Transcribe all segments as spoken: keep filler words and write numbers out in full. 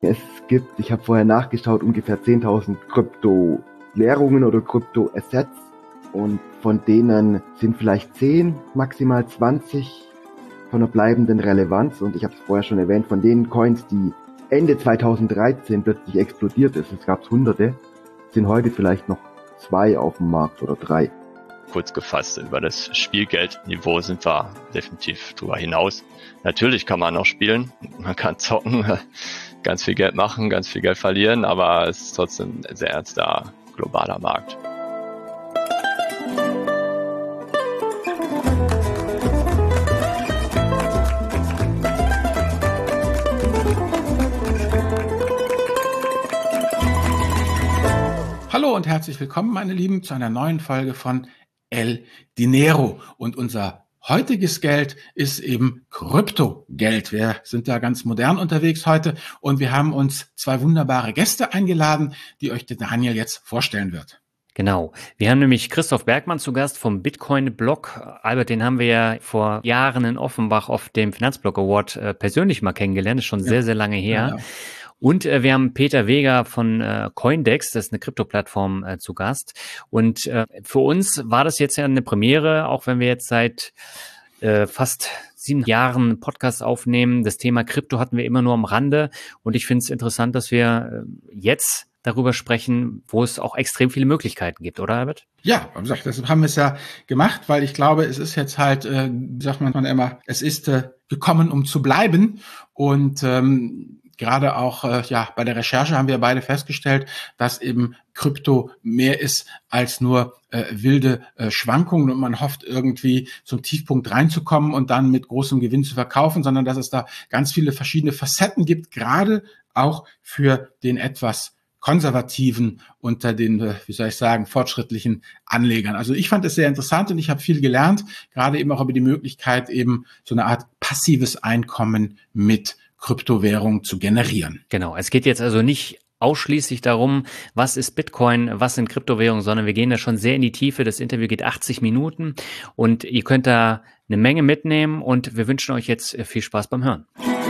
Es gibt, ich habe vorher nachgeschaut, ungefähr zehntausend Kryptowährungen oder Kryptoassets und von denen sind vielleicht zehn, maximal zwanzig von einer bleibenden Relevanz und ich habe es vorher schon erwähnt, von den Coins, die Ende zweitausenddreizehn plötzlich explodiert ist, es gab hunderte, sind heute vielleicht noch zwei auf dem Markt oder drei. Kurz gefasst, über das Spielgeldniveau sind wir definitiv drüber hinaus. Natürlich kann man noch spielen, man kann zocken, ganz viel Geld machen, ganz viel Geld verlieren, aber es ist trotzdem ein sehr ernster globaler Markt. Hallo und herzlich willkommen, meine Lieben, zu einer neuen Folge von El Dinero. Und unser heutiges Geld ist eben Kryptogeld. Wir sind da ganz modern unterwegs heute und wir haben uns zwei wunderbare Gäste eingeladen, die euch der Daniel jetzt vorstellen wird. Genau. Wir haben nämlich Christoph Bergmann zu Gast vom Bitcoin-Blog. Albert, den haben wir ja vor Jahren in Offenbach auf dem Finanzblog Award äh, persönlich mal kennengelernt. Das ist schon ja. sehr, sehr lange her. Ja, ja. Und äh, wir haben Peter Weger von äh, Coindex, das ist eine Krypto-Plattform, äh, zu Gast. Und äh, für uns war das jetzt ja eine Premiere, auch wenn wir jetzt seit äh, fast sieben Jahren Podcast aufnehmen. Das Thema Krypto hatten wir immer nur am Rande. Und ich finde es interessant, dass wir äh, jetzt darüber sprechen, wo es auch extrem viele Möglichkeiten gibt, oder Albert? Ja, wie gesagt, das haben wir es ja gemacht, weil ich glaube, es ist jetzt halt, äh, sagt man immer, es ist äh, gekommen, um zu bleiben. Und ähm, Gerade auch äh, ja bei der Recherche haben wir beide festgestellt, dass eben Krypto mehr ist als nur äh, wilde äh, Schwankungen und man hofft irgendwie zum Tiefpunkt reinzukommen und dann mit großem Gewinn zu verkaufen, sondern dass es da ganz viele verschiedene Facetten gibt, gerade auch für den etwas konservativen unter den, äh, wie soll ich sagen, fortschrittlichen Anlegern. Also ich fand es sehr interessant und ich habe viel gelernt, gerade eben auch über die Möglichkeit, eben so eine Art passives Einkommen mit Kryptowährung zu generieren. Genau, es geht jetzt also nicht ausschließlich darum, was ist Bitcoin, was sind Kryptowährungen, sondern wir gehen da schon sehr in die Tiefe. Das Interview geht achtzig Minuten und ihr könnt da eine Menge mitnehmen und wir wünschen euch jetzt viel Spaß beim Hören.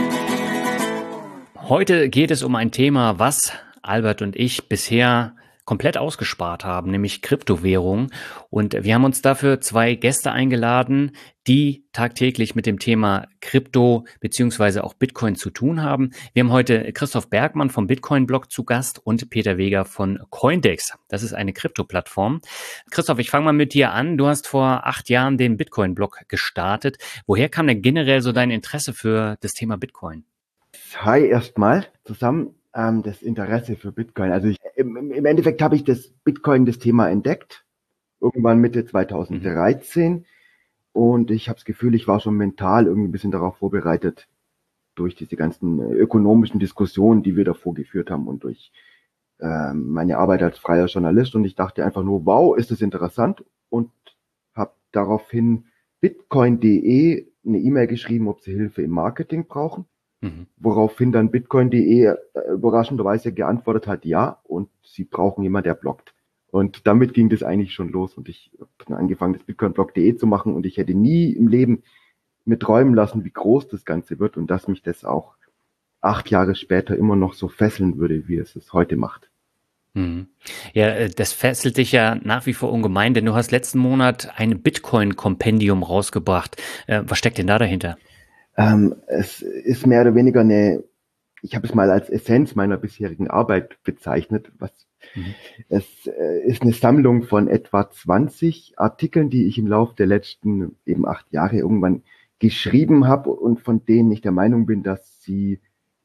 Heute geht es um ein Thema, was Albert und ich bisher komplett ausgespart haben, nämlich Kryptowährungen. Und wir haben uns dafür zwei Gäste eingeladen, die tagtäglich mit dem Thema Krypto beziehungsweise auch Bitcoin zu tun haben. Wir haben heute Christoph Bergmann vom Bitcoin-Blog zu Gast und Peter Weger von Coindex. Das ist eine Krypto-Plattform. Christoph, ich fange mal mit dir an. Du hast vor acht Jahren den Bitcoin-Blog gestartet. Woher kam denn generell so dein Interesse für das Thema Bitcoin? Hi erstmal zusammen. Ähm, das Interesse für Bitcoin. Also ich, im, im Endeffekt habe ich das Bitcoin, das Thema entdeckt, irgendwann Mitte zweitausenddreizehn. Mhm. Und ich habe das Gefühl, ich war schon mental irgendwie ein bisschen darauf vorbereitet, durch diese ganzen ökonomischen Diskussionen, die wir davor geführt haben und durch ähm, meine Arbeit als freier Journalist. Und ich dachte einfach nur, wow, ist das interessant, und habe daraufhin bitcoin punkt de eine E-Mail geschrieben, ob sie Hilfe im Marketing brauchen. Mhm. Woraufhin dann bitcoin punkt de äh, überraschenderweise geantwortet hat, ja, und sie brauchen jemanden, der bloggt. Und damit ging das eigentlich schon los und ich habe dann angefangen, das bitcoin blog punkt de zu machen und ich hätte nie im Leben mir träumen lassen, wie groß das Ganze wird und dass mich das auch acht Jahre später immer noch so fesseln würde, wie es es heute macht. Mhm. Ja, das fesselt dich ja nach wie vor ungemein, denn du hast letzten Monat ein Bitcoin-Kompendium rausgebracht. Äh, was steckt denn da dahinter? Ähm, es ist mehr oder weniger eine, ich habe es mal als Essenz meiner bisherigen Arbeit bezeichnet. Was mhm. Es äh, ist eine Sammlung von etwa zwanzig Artikeln, die ich im Laufe der letzten eben acht Jahre irgendwann geschrieben habe und von denen ich der Meinung bin, dass sie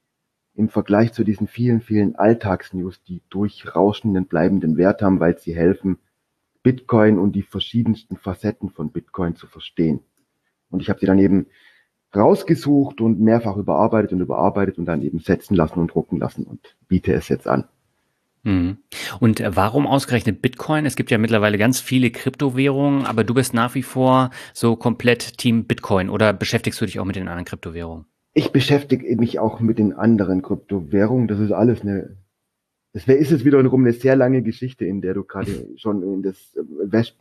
im Vergleich zu diesen vielen, vielen Alltagsnews die durchrauschenden, bleibenden Wert haben, weil sie helfen, Bitcoin und die verschiedensten Facetten von Bitcoin zu verstehen. Und ich habe sie dann eben rausgesucht und mehrfach überarbeitet und überarbeitet und dann eben setzen lassen und drucken lassen und biete es jetzt an. Mhm. Und warum ausgerechnet Bitcoin? Es gibt ja mittlerweile ganz viele Kryptowährungen, aber du bist nach wie vor so komplett Team Bitcoin oder beschäftigst du dich auch mit den anderen Kryptowährungen? Ich beschäftige mich auch mit den anderen Kryptowährungen. Das ist alles eine, das ist jetzt wiederum eine sehr lange Geschichte, in der du gerade schon in das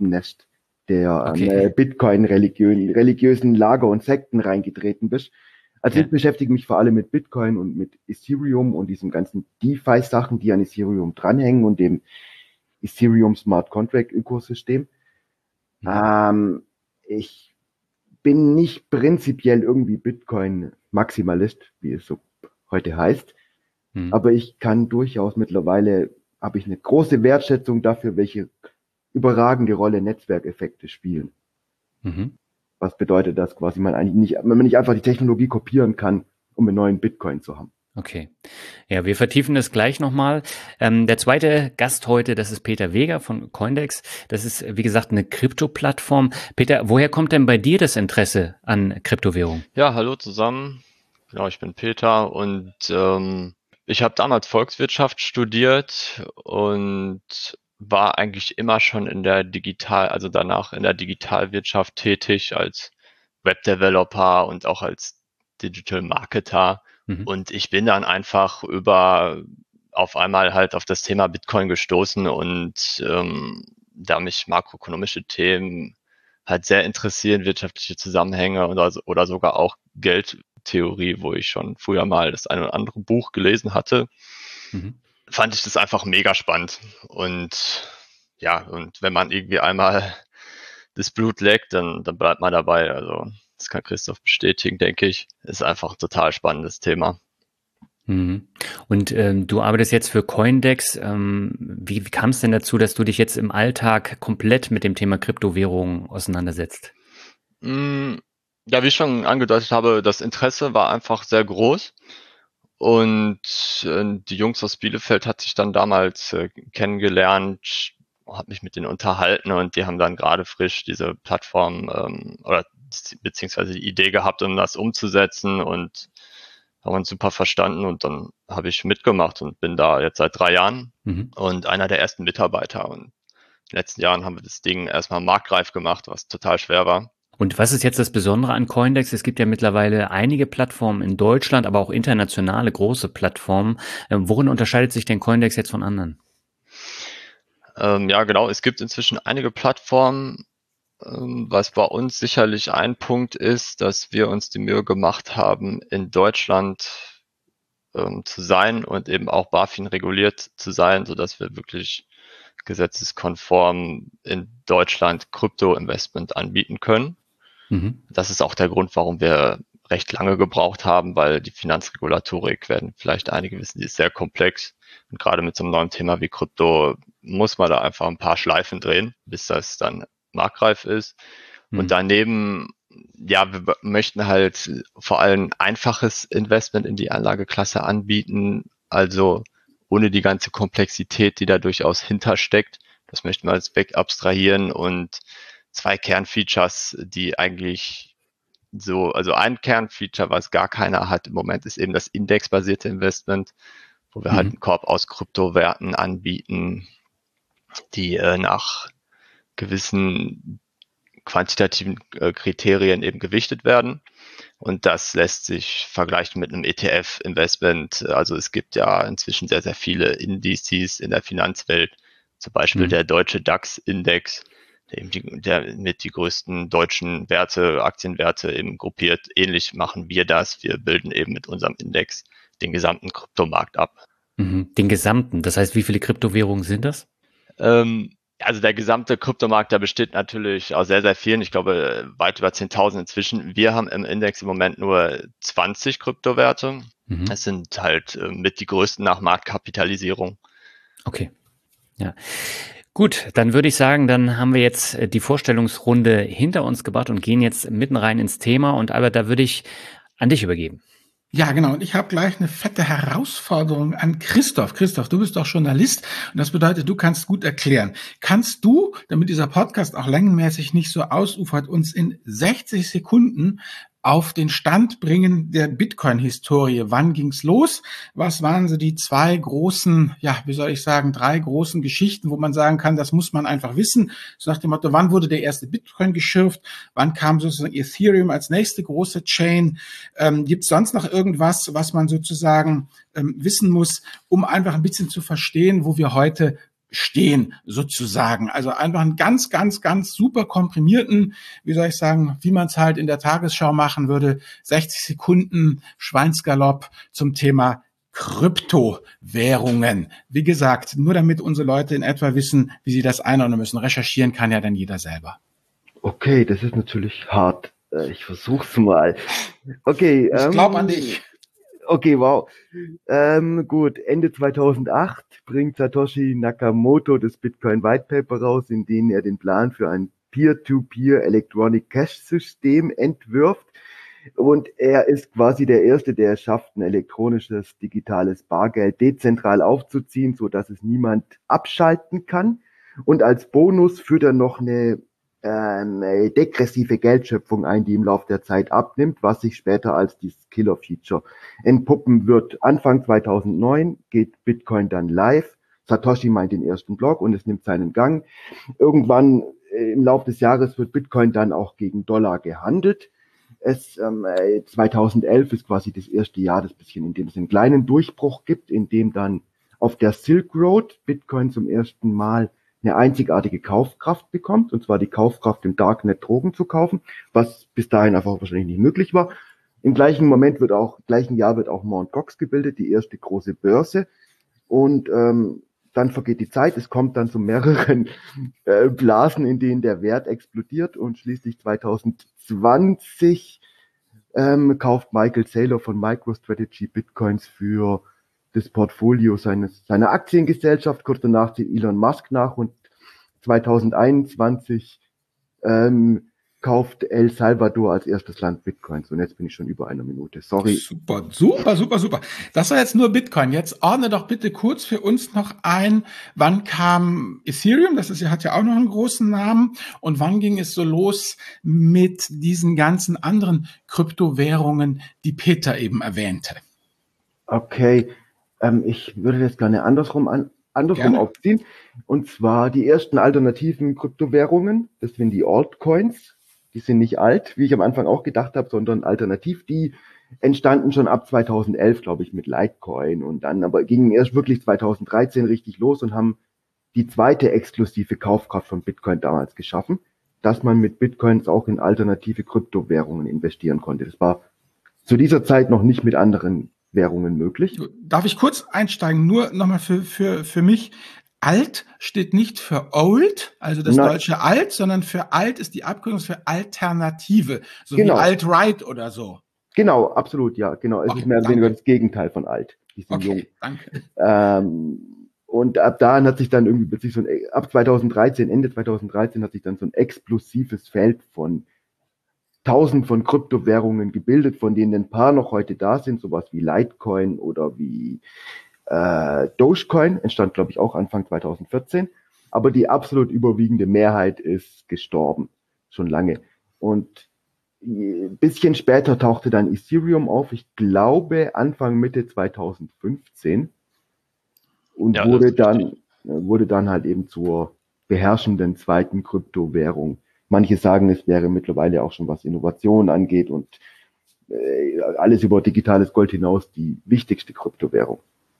Wespennest der okay. ähm, Bitcoin-religiösen religiösen Lager und Sekten reingetreten bist. Also Ja. ich beschäftige mich vor allem mit Bitcoin und mit Ethereum und diesen ganzen DeFi-Sachen, die an Ethereum dranhängen und dem Ethereum Smart Contract Ökosystem. Mhm. Ähm, ich bin nicht prinzipiell irgendwie Bitcoin-Maximalist, wie es so heute heißt, Mhm. aber ich kann durchaus mittlerweile, habe ich eine große Wertschätzung dafür, welche überragende Rolle Netzwerkeffekte spielen. Mhm. Was bedeutet das quasi, man eigentlich nicht, wenn man nicht einfach die Technologie kopieren kann, um einen neuen Bitcoin zu haben. Okay. Ja, wir vertiefen das gleich nochmal. Ähm, der zweite Gast heute, das ist Peter Weger von Coindex. Das ist, wie gesagt, eine Krypto-Plattform. Peter, woher kommt denn bei dir das Interesse an Kryptowährung? Ja, hallo zusammen. Genau, ich bin Peter und ähm, ich habe damals Volkswirtschaft studiert und war eigentlich immer schon in der Digital, also danach in der Digitalwirtschaft tätig als Webdeveloper und auch als Digital Marketer. Mhm. Und ich bin dann einfach über auf einmal halt auf das Thema Bitcoin gestoßen und ähm, da mich makroökonomische Themen halt sehr interessieren, wirtschaftliche Zusammenhänge oder, oder sogar auch Geldtheorie, wo ich schon früher mal das eine oder andere Buch gelesen hatte, Mhm. fand ich das einfach mega spannend. Und ja, und wenn man irgendwie einmal das Blut leckt, dann, dann bleibt man dabei. Also das kann Christoph bestätigen, denke ich. Ist einfach ein total spannendes Thema. Mhm. Und ähm, du arbeitest jetzt für Coindex. Ähm, wie wie kam es denn dazu, dass du dich jetzt im Alltag komplett mit dem Thema Kryptowährung auseinandersetzt? Mm, Ja, wie ich schon angedeutet habe, das Interesse war einfach sehr groß. Und äh, die Jungs aus Bielefeld hat sich dann damals äh, kennengelernt, habe mich mit denen unterhalten und die haben dann gerade frisch diese Plattform ähm, oder beziehungsweise die Idee gehabt, um das umzusetzen und haben uns super verstanden und dann habe ich mitgemacht und bin da jetzt seit drei Jahren Mhm. und einer der ersten Mitarbeiter. Und in den letzten Jahren haben wir das Ding erstmal marktreif gemacht, was total schwer war. Und was ist jetzt das Besondere an Coindex? Es gibt ja mittlerweile einige Plattformen in Deutschland, aber auch internationale große Plattformen. Ähm, worin unterscheidet sich denn Coindex jetzt von anderen? Ähm, ja, genau. Es gibt inzwischen einige Plattformen. Ähm, was bei uns sicherlich ein Punkt ist, dass wir uns die Mühe gemacht haben, in Deutschland ähm, zu sein und eben auch BaFin reguliert zu sein, sodass wir wirklich gesetzeskonform in Deutschland Krypto-Investment anbieten können. Mhm. Das ist auch der Grund, warum wir recht lange gebraucht haben, weil die Finanzregulatorik, werden vielleicht einige wissen, die ist sehr komplex. Und gerade mit so einem neuen Thema wie Krypto muss man da einfach ein paar Schleifen drehen, bis das dann marktreif ist. Mhm. Und daneben, ja, wir möchten halt vor allem einfaches Investment in die Anlageklasse anbieten, also ohne die ganze Komplexität, die da durchaus hintersteckt. Das möchten wir als weg abstrahieren und zwei Kernfeatures, die eigentlich so, also ein Kernfeature, was gar keiner hat im Moment, ist eben das indexbasierte Investment, wo wir Mhm. halt einen Korb aus Kryptowerten anbieten, die äh, nach gewissen quantitativen äh, Kriterien eben gewichtet werden. Und das lässt sich vergleichen mit einem E T F-Investment. Also es gibt ja inzwischen sehr, sehr viele Indizes in der Finanzwelt, zum Beispiel Mhm. der deutsche DAX-Index, der, eben die, der mit die größten deutschen Werte, Aktienwerte eben gruppiert. Ähnlich machen wir das. Wir bilden eben mit unserem Index den gesamten Kryptomarkt ab. Mhm. Den gesamten. Das heißt, wie viele Kryptowährungen sind das? Ähm, also der gesamte Kryptomarkt, der besteht natürlich aus sehr, sehr vielen. Ich glaube, weit über zehntausend inzwischen. Wir haben im Index im Moment nur zwanzig Kryptowerte. Mhm. Es sind halt äh, mit die größten nach Marktkapitalisierung. Okay. Ja. Gut, dann würde ich sagen, dann haben wir jetzt äh, die Vorstellungsrunde hinter uns gebracht und gehen jetzt mitten rein ins Thema. Und Albert, da würde ich an dich übergeben. Ja, genau. Und ich habe gleich eine fette Herausforderung an Christoph. Christoph, du bist doch Journalist und das bedeutet, du kannst gut erklären. Kannst du, damit dieser Podcast auch längenmäßig nicht so ausufert, uns in sechzig Sekunden auf den Stand bringen der Bitcoin-Historie? Wann ging's los? Was waren so die zwei großen, ja, wie soll ich sagen, drei großen Geschichten, wo man sagen kann, das muss man einfach wissen? So nach dem Motto, wann wurde der erste Bitcoin geschürft? Wann kam sozusagen Ethereum als nächste große Chain? Ähm, Gibt es sonst noch irgendwas, was man sozusagen ähm, wissen muss, um einfach ein bisschen zu verstehen, wo wir heute stehen sozusagen. Also einfach einen ganz, ganz, ganz super komprimierten, wie soll ich sagen, wie man es halt in der Tagesschau machen würde, sechzig Sekunden Schweinsgalopp zum Thema Kryptowährungen. Wie gesagt, nur damit unsere Leute in etwa wissen, wie sie das einordnen müssen. Recherchieren kann ja dann jeder selber. Okay, das ist natürlich hart. Ich versuch's mal. Okay. Ich glaube ähm, an dich. Okay, wow. Ähm, gut, Ende zweitausendacht bringt Satoshi Nakamoto das Bitcoin White Paper raus, in dem er den Plan für ein Peer-to-Peer Electronic Cash System entwirft. Und er ist quasi der Erste, der es schafft, ein elektronisches, digitales Bargeld dezentral aufzuziehen, so dass es niemand abschalten kann. Und als Bonus führt er noch eine eine degressive Geldschöpfung ein, die im Laufe der Zeit abnimmt, was sich später als dieses Killer-Feature entpuppen wird. Anfang zweitausendneun geht Bitcoin dann live. Satoshi meint den ersten Block und es nimmt seinen Gang. Irgendwann äh, im Laufe des Jahres wird Bitcoin dann auch gegen Dollar gehandelt. Es, ähm, zweitausendelf ist quasi das erste Jahr, das bisschen, in dem es einen kleinen Durchbruch gibt, in dem dann auf der Silk Road Bitcoin zum ersten Mal eine einzigartige Kaufkraft bekommt, und zwar die Kaufkraft im Darknet Drogen zu kaufen, was bis dahin einfach wahrscheinlich nicht möglich war. Im gleichen Moment wird auch, im gleichen Jahr wird auch Mount Gox gebildet, die erste große Börse. Und ähm, dann vergeht die Zeit, es kommt dann zu mehreren äh, Blasen, in denen der Wert explodiert, und schließlich zweitausendzwanzig ähm, kauft Michael Saylor von MicroStrategy Bitcoins für das Portfolio seines seiner Aktiengesellschaft. Kurz danach zieht Elon Musk nach, und zweitausendeinundzwanzig ähm, kauft El Salvador als erstes Land Bitcoins. Und jetzt bin ich schon über einer Minute. Sorry. Super, super, super, super. Das war jetzt nur Bitcoin. Jetzt ordne doch bitte kurz für uns noch ein, wann kam Ethereum? Das ist, hat ja auch noch einen großen Namen. Und wann ging es so los mit diesen ganzen anderen Kryptowährungen, die Peter eben erwähnte? Okay. Ähm, ich würde das gerne andersrum an, andersrum gerne aufziehen. Und zwar die ersten alternativen Kryptowährungen, das sind die Altcoins. Die sind nicht alt, wie ich am Anfang auch gedacht habe, sondern alternativ. Die entstanden schon ab zweitausendelf, glaube ich, mit Litecoin, und dann aber gingen erst wirklich zweitausenddreizehn richtig los und haben die zweite exklusive Kaufkraft von Bitcoin damals geschaffen, dass man mit Bitcoins auch in alternative Kryptowährungen investieren konnte. Das war zu dieser Zeit noch nicht mit anderen Währungen möglich. Darf ich kurz einsteigen? Nur nochmal für, für, für mich. Alt steht nicht für old, also das Nein. deutsche alt, sondern für alt ist die Abkürzung für Alternative, so genau. Wie alt-right oder so. Genau, absolut, ja, genau. Es okay, ist mehr oder weniger das Gegenteil von alt. Die sind okay, jung. Danke. Ähm, und ab da hat sich dann irgendwie plötzlich so ein, ab zweitausenddreizehn, Ende zweitausenddreizehn hat sich dann so ein explosives Feld von tausend von Kryptowährungen gebildet, von denen ein paar noch heute da sind, sowas wie Litecoin oder wie äh, Dogecoin, entstand, glaube ich, auch Anfang zweitausendvierzehn. Aber die absolut überwiegende Mehrheit ist gestorben, schon lange. Und ein bisschen später tauchte dann Ethereum auf, ich glaube Anfang, Mitte zweitausendfünfzehn, und ja, wurde dann wurde dann halt eben zur beherrschenden zweiten Kryptowährung. Manche sagen, es wäre mittlerweile auch schon, was Innovation angeht und äh, alles über digitales Gold hinaus, die wichtigste Kryptowährung.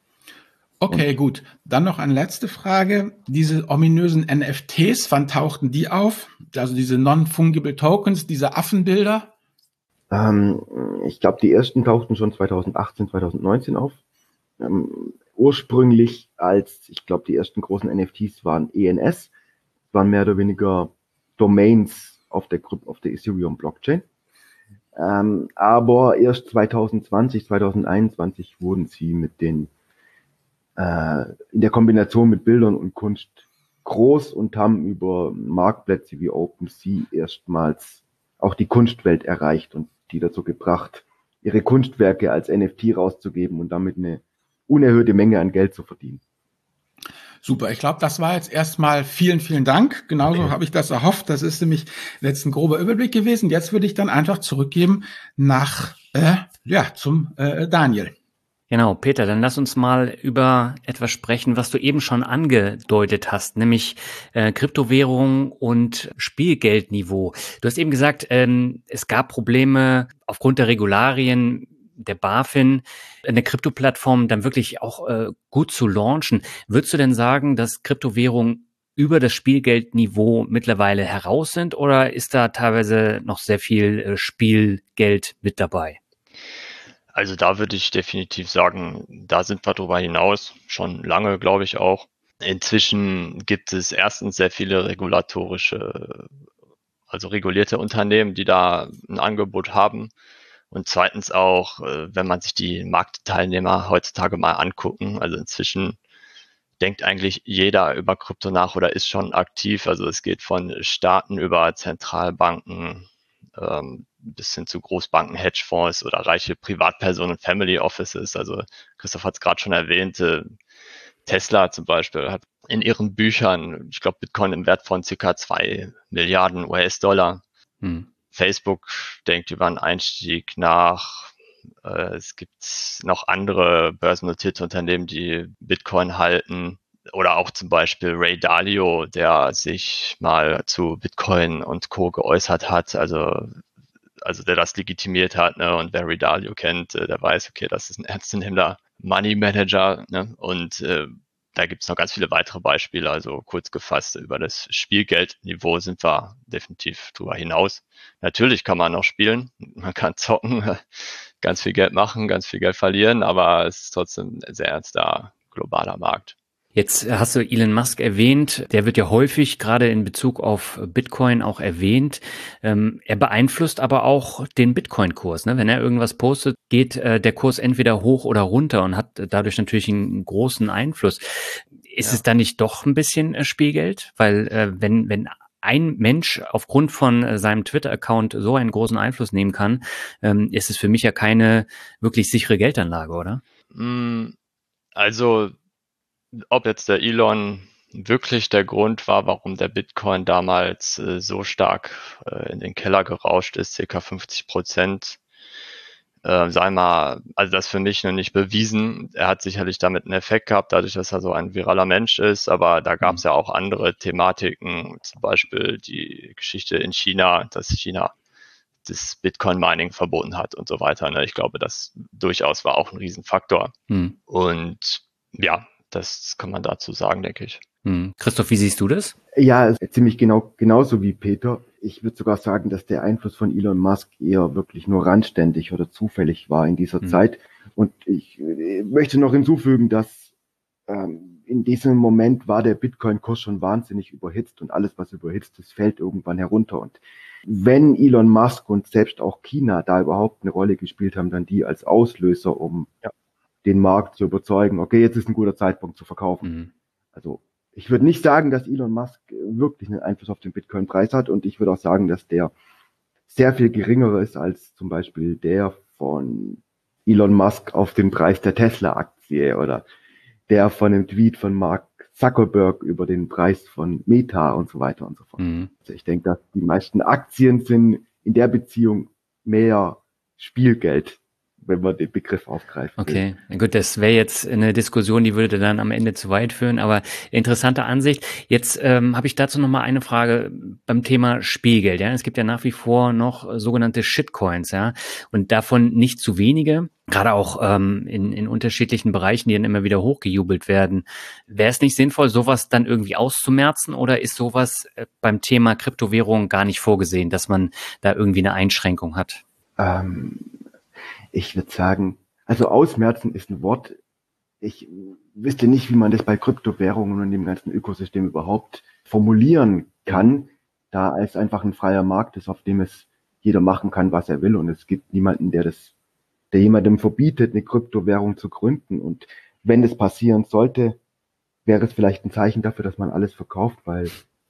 Okay, und gut. Dann noch eine letzte Frage. Diese ominösen N F Ts, wann tauchten die auf? Also diese Non-Fungible Tokens, diese Affenbilder? Ähm, ich glaube, die ersten tauchten schon zweitausendachtzehn, zweitausendneunzehn auf. Ähm, ursprünglich als, ich glaube, die ersten großen N F Ts waren E N S, waren mehr oder weniger Domains auf der, auf der Ethereum Blockchain. Ähm, aber erst zweitausendzwanzig, zweitausendeinundzwanzig wurden sie mit den, äh, in der Kombination mit Bildern und Kunst groß und haben über Marktplätze wie OpenSea erstmals auch die Kunstwelt erreicht und die dazu gebracht, ihre Kunstwerke als N F T rauszugeben und damit eine unerhörte Menge an Geld zu verdienen. Super, ich glaube, das war jetzt erstmal vielen, vielen Dank. Genauso okay. habe ich das erhofft. Das ist nämlich jetzt ein grober Überblick gewesen. Jetzt würde ich dann einfach zurückgeben nach, äh, ja, zum äh, Daniel. Genau, Peter, dann lass uns mal über etwas sprechen, was du eben schon angedeutet hast, nämlich äh, Kryptowährung und Spielgeldniveau. Du hast eben gesagt, ähm, es gab Probleme aufgrund der Regularien der BaFin eine Kryptoplattform dann wirklich auch äh, gut zu launchen. Würdest du denn sagen, dass Kryptowährungen über das Spielgeldniveau mittlerweile heraus sind oder ist da teilweise noch sehr viel äh, Spielgeld mit dabei? Also da würde ich definitiv sagen, da sind wir drüber hinaus, schon lange, glaube ich auch. Inzwischen gibt es erstens sehr viele regulatorische, also regulierte Unternehmen, die da ein Angebot haben. Und zweitens auch, wenn man sich die Marktteilnehmer heutzutage mal angucken, also inzwischen denkt eigentlich jeder über Krypto nach oder ist schon aktiv. Also es geht von Staaten über Zentralbanken ähm, bis hin zu Großbanken, Hedgefonds oder reiche Privatpersonen, Family Offices. Also Christoph hat es gerade schon erwähnt, äh, Tesla zum Beispiel hat in ihren Büchern, ich glaube, Bitcoin im Wert von circa zwei Milliarden U S-Dollar. Hm. Facebook denkt über einen Einstieg nach. Äh, es gibt noch andere börsennotierte Unternehmen, die Bitcoin halten. Oder auch zum Beispiel Ray Dalio, der sich mal zu Bitcoin und Co. geäußert hat, also, also der das legitimiert hat, ne? Und wer Ray Dalio kennt, der weiß, okay, das ist ein ernstzunehmender Money Manager, ne? Und äh, da gibt es noch ganz viele weitere Beispiele. Also kurz gefasst, über das Spielgeldniveau sind wir definitiv drüber hinaus. Natürlich kann man noch spielen, man kann zocken, ganz viel Geld machen, ganz viel Geld verlieren, aber es ist trotzdem ein sehr ernster globaler Markt. Jetzt hast du Elon Musk erwähnt, der wird ja häufig gerade in Bezug auf Bitcoin auch erwähnt. Ähm, er beeinflusst aber auch den Bitcoin-Kurs. Ne? Wenn er irgendwas postet, geht äh, der Kurs entweder hoch oder runter und hat dadurch natürlich einen großen Einfluss. Ist ja. es dann nicht doch ein bisschen äh, Spielgeld? Weil äh, wenn, wenn ein Mensch aufgrund von äh, seinem Twitter-Account so einen großen Einfluss nehmen kann, ähm, ist es für mich ja keine wirklich sichere Geldanlage, oder? Also ob jetzt der Elon wirklich der Grund war, warum der Bitcoin damals äh, so stark äh, in den Keller gerauscht ist, circa fünfzig Prozent, äh, sei mal, also das für mich noch nicht bewiesen. Er hat sicherlich damit einen Effekt gehabt, dadurch, dass er so ein viraler Mensch ist, aber da gab es ja auch andere Thematiken, zum Beispiel die Geschichte in China, dass China das Bitcoin-Mining verboten hat und so weiter. Ne? Ich glaube, das durchaus war auch ein Riesenfaktor. Hm. Und ja, das kann man dazu sagen, denke ich. Hm. Christoph, wie siehst du das? Ja, ziemlich genau, genauso wie Peter. Ich würde sogar sagen, dass der Einfluss von Elon Musk eher wirklich nur randständig oder zufällig war in dieser hm. Zeit. Und ich möchte noch hinzufügen, dass ähm, in diesem Moment war der Bitcoin-Kurs schon wahnsinnig überhitzt und alles, was überhitzt ist, fällt irgendwann herunter. Und wenn Elon Musk und selbst auch China da überhaupt eine Rolle gespielt haben, dann die als Auslöser, um ja. den Markt zu überzeugen, okay, jetzt ist ein guter Zeitpunkt zu verkaufen. Mhm. Also ich würde nicht sagen, dass Elon Musk wirklich einen Einfluss auf den Bitcoin-Preis hat und ich würde auch sagen, dass der sehr viel geringerer ist als zum Beispiel der von Elon Musk auf den Preis der Tesla-Aktie oder der von dem Tweet von Mark Zuckerberg über den Preis von Meta und so weiter und so fort. Mhm. Also ich denke, dass die meisten Aktien sind in der Beziehung mehr Spielgeld, wenn man den Begriff aufgreift. Okay, will. Gut, das wäre jetzt eine Diskussion, die würde dann am Ende zu weit führen, aber interessante Ansicht. Jetzt ähm, habe ich dazu noch mal eine Frage beim Thema Spielgeld. Ja, es gibt ja nach wie vor noch sogenannte Shitcoins, ja, und davon nicht zu wenige, gerade auch ähm, in, in unterschiedlichen Bereichen, die dann immer wieder hochgejubelt werden. Wäre es nicht sinnvoll, sowas dann irgendwie auszumerzen oder ist sowas beim Thema Kryptowährung gar nicht vorgesehen, dass man da irgendwie eine Einschränkung hat? Ähm Ich würde sagen, also ausmerzen ist ein Wort. Ich wüsste nicht, wie man das bei Kryptowährungen und dem ganzen Ökosystem überhaupt formulieren kann, da es einfach ein freier Markt ist, auf dem es jeder machen kann, was er will. Und es gibt niemanden, der das, der jemandem verbietet, eine Kryptowährung zu gründen. Und wenn das passieren sollte, wäre es vielleicht ein Zeichen dafür, dass man alles verkauft, weil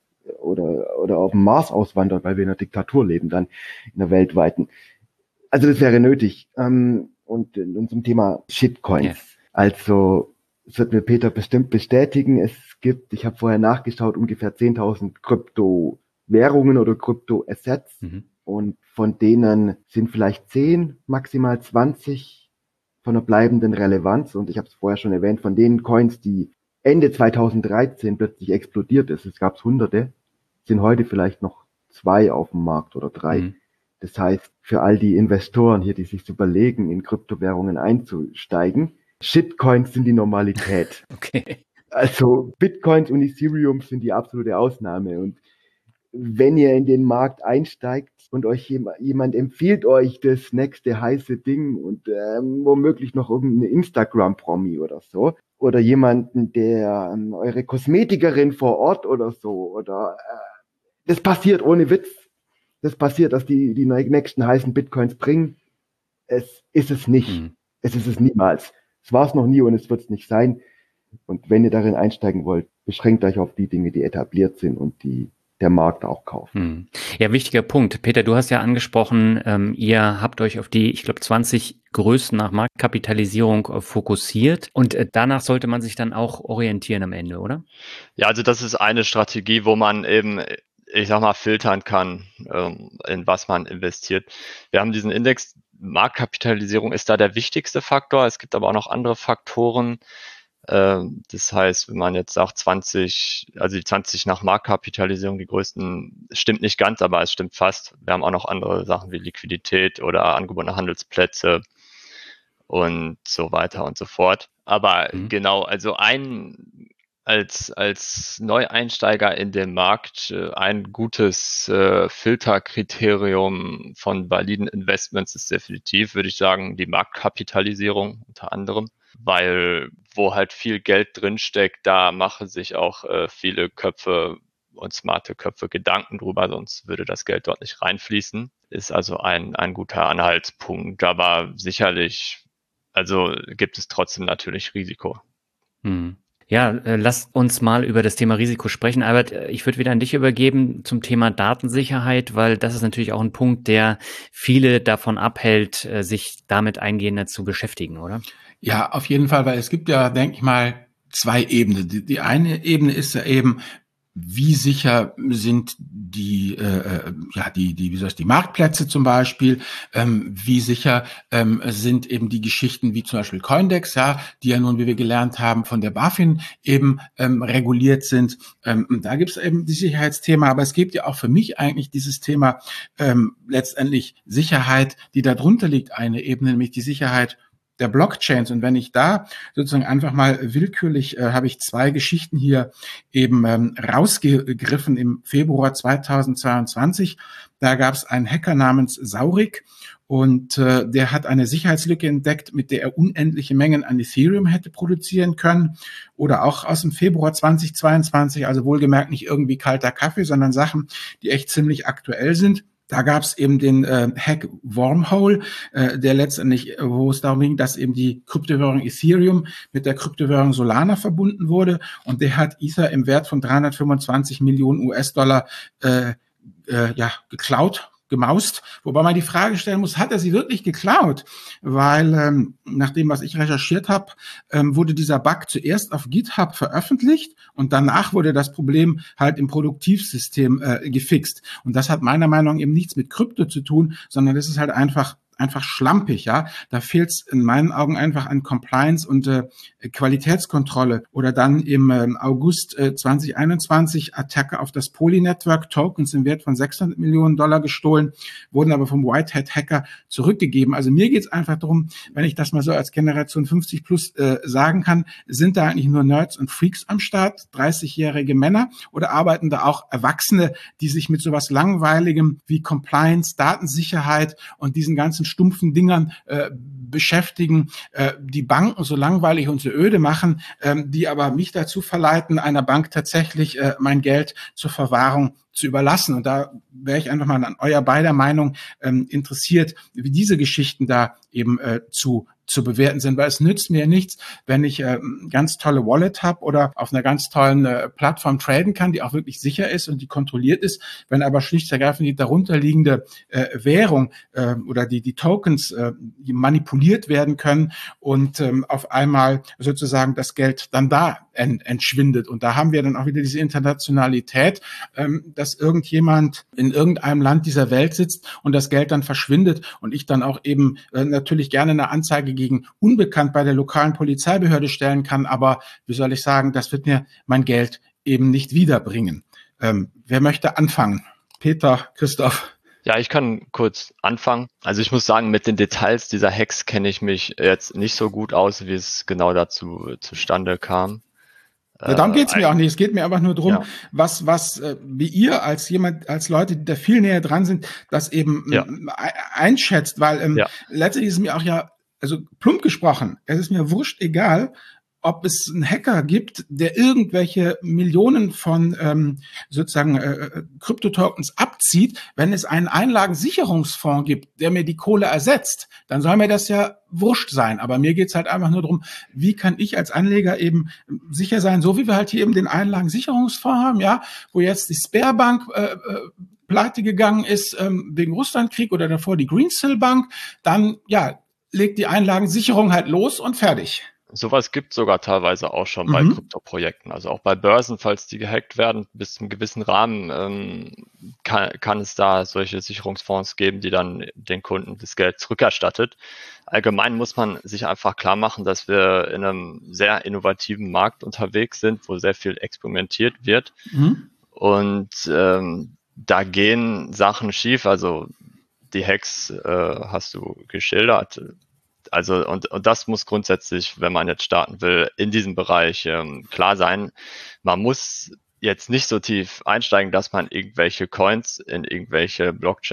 oder oder auf dem Mars auswandert, weil wir in einer Diktatur leben, dann in der weltweiten. Also das wäre nötig. Ähm, und, und zum Thema Shitcoins. Yeah. Also, das wird mir Peter bestimmt bestätigen. Es gibt, ich habe vorher nachgeschaut, ungefähr zehntausend Kryptowährungen oder Kryptoassets. Mhm. Und von denen sind vielleicht zehn, maximal zwanzig von einer bleibenden Relevanz. Und ich habe es vorher schon erwähnt, von den Coins, die Ende zweitausenddreizehn plötzlich explodiert ist, es gab hunderte, sind heute vielleicht noch zwei auf dem Markt oder drei. Mhm. Das heißt, für all die Investoren hier, die sich überlegen, in Kryptowährungen einzusteigen, Shitcoins sind die Normalität. Okay. Also Bitcoins und Ethereum sind die absolute Ausnahme. Und wenn ihr in den Markt einsteigt und euch jemand, jemand empfiehlt euch das nächste heiße Ding und ähm, womöglich noch irgendeine Instagram-Promi oder so, oder jemanden, der ähm, eure Kosmetikerin vor Ort oder so, oder äh, das passiert ohne Witz. Das passiert, dass die die nächsten heißen Bitcoins bringen. Es ist es nicht. Hm. Es ist es niemals. Es war es noch nie und es wird es nicht sein. Und wenn ihr darin einsteigen wollt, beschränkt euch auf die Dinge, die etabliert sind und die der Markt auch kauft. Hm. Ja, wichtiger Punkt. Peter, du hast ja angesprochen, ähm, ihr habt euch auf die, ich glaube, zwanzig Größen nach Marktkapitalisierung äh, fokussiert und äh, danach sollte man sich dann auch orientieren am Ende, oder? Ja, also das ist eine Strategie, wo man eben, ich sag mal, filtern kann, ähm, in was man investiert. Wir haben diesen Index, Marktkapitalisierung ist da der wichtigste Faktor. Es gibt aber auch noch andere Faktoren. Das heißt, wenn man jetzt sagt zwanzig, also die zwanzig nach Marktkapitalisierung, die größten, stimmt nicht ganz, aber es stimmt fast. Wir haben auch noch andere Sachen wie Liquidität oder angebotene Handelsplätze und so weiter und so fort. Aber mhm. genau, also ein als als Neueinsteiger in den Markt ein gutes äh, Filterkriterium von validen Investments ist definitiv, würde ich sagen, die Marktkapitalisierung unter anderem. Weil wo halt viel Geld drinsteckt, da machen sich auch äh, viele Köpfe und smarte Köpfe Gedanken drüber, sonst würde das Geld dort nicht reinfließen. Ist also ein, ein guter Anhaltspunkt, aber sicherlich, also gibt es trotzdem natürlich Risiko. Hm. Ja, äh, lasst uns mal über das Thema Risiko sprechen. Albert, ich würde wieder an dich übergeben zum Thema Datensicherheit, weil das ist natürlich auch ein Punkt, der viele davon abhält, sich damit eingehender zu beschäftigen, oder? Ja, auf jeden Fall, weil es gibt ja, denke ich mal, zwei Ebenen. Die, die eine Ebene ist ja eben, wie sicher sind die, äh, ja, die, die, wie soll ich, die Marktplätze zum Beispiel, ähm, wie sicher ähm, sind eben die Geschichten wie zum Beispiel Coindex, ja, die ja nun, wie wir gelernt haben, von der BaFin eben ähm, reguliert sind. Ähm, da gibt es eben die Sicherheitsthema, aber es gibt ja auch für mich eigentlich dieses Thema ähm, letztendlich Sicherheit, die da drunter liegt, eine Ebene, nämlich die Sicherheit der Blockchains. Und wenn ich da sozusagen einfach mal willkürlich, äh, habe ich zwei Geschichten hier eben ähm, rausgegriffen im Februar zweitausendzweiundzwanzig. Da gab es einen Hacker namens Saurik und äh, der hat eine Sicherheitslücke entdeckt, mit der er unendliche Mengen an Ethereum hätte produzieren können. Oder auch aus dem Februar zweitausendzweiundzwanzig, also wohlgemerkt nicht irgendwie kalter Kaffee, sondern Sachen, die echt ziemlich aktuell sind. Da gab es eben den äh, Hack Wormhole, äh, der letztendlich, wo es darum ging, dass eben die Kryptowährung Ethereum mit der Kryptowährung Solana verbunden wurde und der hat Ether im Wert von dreihundertfünfundzwanzig Millionen U S-Dollar äh, äh, ja geklaut, gemaust, wobei man die Frage stellen muss, hat er sie wirklich geklaut? Weil ähm, nach dem, was ich recherchiert habe, ähm, wurde dieser Bug zuerst auf GitHub veröffentlicht und danach wurde das Problem halt im Produktivsystem äh, gefixt. Und das hat meiner Meinung nach eben nichts mit Krypto zu tun, sondern das ist halt einfach einfach schlampig, ja. Da fehlt es in meinen Augen einfach an Compliance und äh, Qualitätskontrolle. Oder dann im äh, August äh, zweitausendeinundzwanzig Attacke auf das Poly-Network, Tokens im Wert von sechshundert Millionen Dollar gestohlen, wurden aber vom Whitehat-Hacker zurückgegeben. Also mir geht es einfach darum, wenn ich das mal so als Generation fünfzig plus äh, sagen kann, sind da eigentlich nur Nerds und Freaks am Start, dreißigjährige Männer, oder arbeiten da auch Erwachsene, die sich mit sowas Langweiligem wie Compliance, Datensicherheit und diesen ganzen stumpfen Dingern äh, beschäftigen, äh, die Banken so langweilig und so öde machen, äh, die aber mich dazu verleiten, einer Bank tatsächlich äh, mein Geld zur Verwahrung zu überlassen. Und da wäre ich einfach mal an eurer beider Meinung ähm, interessiert, wie diese Geschichten da eben äh, zu zu bewerten sind, weil es nützt mir nichts, wenn ich äh, ganz tolle Wallet habe oder auf einer ganz tollen äh, Plattform traden kann, die auch wirklich sicher ist und die kontrolliert ist, wenn aber schlicht und ergreifend die darunterliegende äh, Währung äh, oder die die Tokens äh, die manipuliert werden können und ähm, auf einmal sozusagen das Geld dann da en- entschwindet. Und da haben wir dann auch wieder diese Internationalität, ähm, dass irgendjemand in irgendeinem Land dieser Welt sitzt und das Geld dann verschwindet und ich dann auch eben äh, natürlich gerne eine Anzeige gegen Unbekannt bei der lokalen Polizeibehörde stellen kann, aber wie soll ich sagen, das wird mir mein Geld eben nicht wiederbringen. Ähm, wer möchte anfangen? Peter, Christoph? Ja, ich kann kurz anfangen. Also ich muss sagen, mit den Details dieser Hacks kenne ich mich jetzt nicht so gut aus, wie es genau dazu zustande kam. Ja, darum geht's mir auch nicht. Es geht mir einfach nur darum, ja. was, was, äh, wie ihr als jemand, als Leute, die da viel näher dran sind, das eben ja. m, einschätzt, weil ähm, ja. letztendlich ist es mir auch ja, also plump gesprochen, es ist mir wurscht egal, ob es einen Hacker gibt, der irgendwelche Millionen von ähm, sozusagen äh, Kryptotokens abzieht. Wenn es einen Einlagensicherungsfonds gibt, der mir die Kohle ersetzt, dann soll mir das ja wurscht sein. Aber mir geht's halt einfach nur darum, wie kann ich als Anleger eben sicher sein, so wie wir halt hier eben den Einlagensicherungsfonds haben, ja, wo jetzt die Sberbank äh, äh, pleite gegangen ist ähm, wegen Russlandkrieg oder davor die Greensill Bank, dann ja legt die Einlagensicherung halt los und fertig. Sowas gibt es sogar teilweise auch schon mhm. bei Kryptoprojekten. Also auch bei Börsen, falls die gehackt werden, bis zu einem gewissen Rahmen ähm, kann, kann es da solche Sicherungsfonds geben, die dann den Kunden das Geld zurückerstattet. Allgemein muss man sich einfach klar machen, dass wir in einem sehr innovativen Markt unterwegs sind, wo sehr viel experimentiert wird. Mhm. Und ähm, da gehen Sachen schief. Also die Hacks äh, hast du geschildert. Also und, und das muss grundsätzlich, wenn man jetzt starten will, in diesem Bereich ähm, klar sein. Man muss jetzt nicht so tief einsteigen, dass man irgendwelche Coins in irgendwelche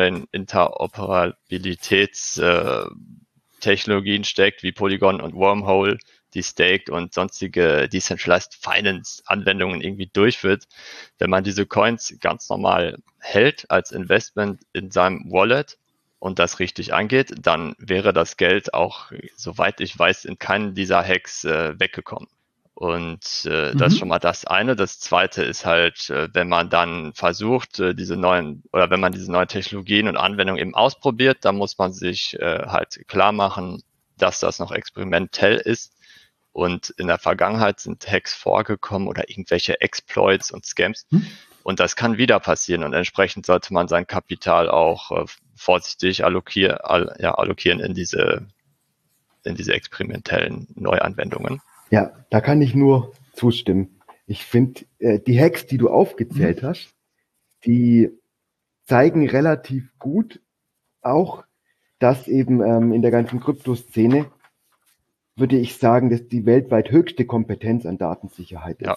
Blockchain-Interoperabilitätstechnologien äh, steckt, wie Polygon und Wormhole, die staked und sonstige Decentralized Finance-Anwendungen irgendwie durchführt. Wenn man diese Coins ganz normal hält als Investment in seinem Wallet, und das richtig angeht, dann wäre das Geld auch, soweit ich weiß, in keinen dieser Hacks äh, weggekommen. Und äh, mhm. das ist schon mal das eine. Das zweite ist halt, äh, wenn man dann versucht, äh, diese neuen, oder wenn man diese neuen Technologien und Anwendungen eben ausprobiert, dann muss man sich äh, halt klar machen, dass das noch experimentell ist. Und in der Vergangenheit sind Hacks vorgekommen oder irgendwelche Exploits und Scams. Mhm. Und das kann wieder passieren. Und entsprechend sollte man sein Kapital auch äh, vorsichtig allokieren, all, ja, allokieren in diese, in diese experimentellen Neuanwendungen. Ja, da kann ich nur zustimmen. Ich finde, äh, die Hacks, die du aufgezählt mhm. hast, die zeigen relativ gut auch, dass eben ähm, in der ganzen Kryptoszene, würde ich sagen, dass die weltweit höchste Kompetenz an Datensicherheit ist. Ja.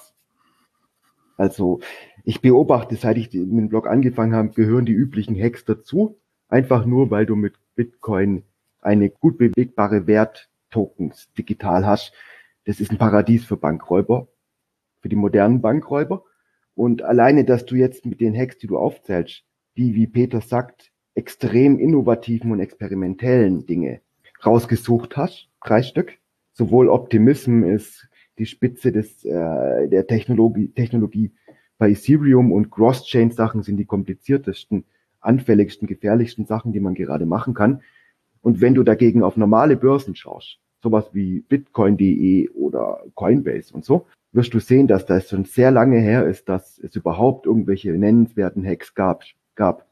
Also ich beobachte, seit ich mit dem Blog angefangen habe, gehören die üblichen Hacks dazu. Einfach nur, weil du mit Bitcoin eine gut bewegbare Werttokens digital hast. Das ist ein Paradies für Bankräuber, für die modernen Bankräuber. Und alleine, dass du jetzt mit den Hacks, die du aufzählst, die, wie Peter sagt, extrem innovativen und experimentellen Dinge rausgesucht hast, drei Stück. Sowohl Optimism ist die Spitze des äh, der Technologie, Technologie bei Ethereum, und Cross-Chain-Sachen sind die kompliziertesten, anfälligsten, gefährlichsten Sachen, die man gerade machen kann. Und wenn du dagegen auf normale Börsen schaust, sowas wie Bitcoin punkt de oder Coinbase und so, wirst du sehen, dass das schon sehr lange her ist, dass es überhaupt irgendwelche nennenswerten Hacks gab. gab.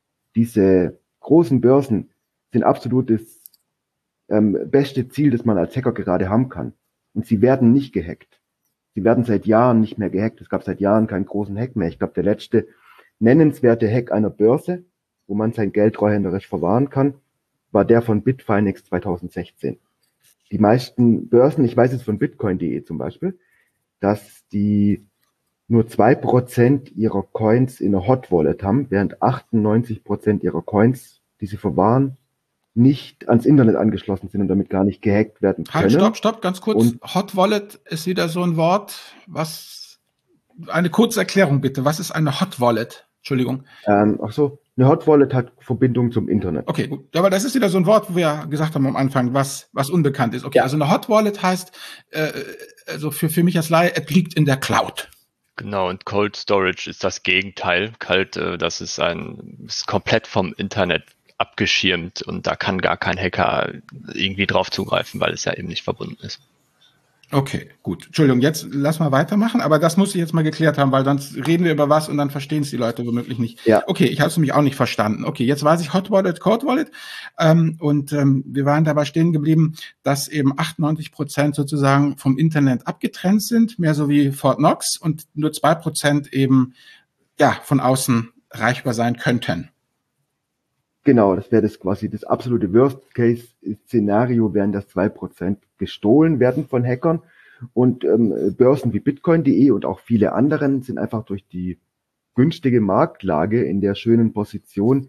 Diese großen Börsen sind absolut das ähm, beste Ziel, das man als Hacker gerade haben kann. Und sie werden nicht gehackt. Sie werden seit Jahren nicht mehr gehackt. Es gab seit Jahren keinen großen Hack mehr. Ich glaube, der letzte nennenswerte Hack einer Börse, wo man sein Geld treuhänderisch verwahren kann, war der von Bitfinex zweitausendsechzehn. Die meisten Börsen, ich weiß es von Bitcoin punkt de zum Beispiel, dass die nur zwei Prozent ihrer Coins in einer Hot Wallet haben, während achtundneunzig Prozent ihrer Coins, die sie verwahren, nicht ans Internet angeschlossen sind und damit gar nicht gehackt werden können. Halt, stopp, stopp, ganz kurz. Und Hot Wallet ist wieder so ein Wort, was, eine kurze Erklärung bitte. Was ist eine Hot Wallet? Entschuldigung. Ähm, ach so, eine Hot Wallet hat Verbindung zum Internet. Okay, gut. Ja, aber das ist wieder so ein Wort, wo wir ja gesagt haben am Anfang, was, was unbekannt ist. Okay, ja. Also eine Hot Wallet heißt, äh, also für, für mich als Laie, es liegt in der Cloud. Genau, und Cold Storage ist das Gegenteil. Kalt, äh, das ist ein, ist komplett vom Internet abgeschirmt und da kann gar kein Hacker irgendwie drauf zugreifen, weil es ja eben nicht verbunden ist. Okay, gut. Entschuldigung, jetzt lass mal weitermachen, aber das muss ich jetzt mal geklärt haben, weil sonst reden wir über was und dann verstehen es die Leute womöglich nicht. Ja. Okay, ich habe es nämlich auch nicht verstanden. Okay, jetzt weiß ich Hot Wallet, Cold Wallet ähm, und ähm, wir waren dabei stehen geblieben, dass eben achtundneunzig Prozent sozusagen vom Internet abgetrennt sind, mehr so wie Fort Knox, und nur zwei Prozent eben ja von außen erreichbar sein könnten. Genau, das wäre das quasi das absolute Worst-Case-Szenario, wären das zwei Prozent gestohlen werden von Hackern. Und ähm, Börsen wie Bitcoin punkt de und auch viele anderen sind einfach durch die günstige Marktlage in der schönen Position,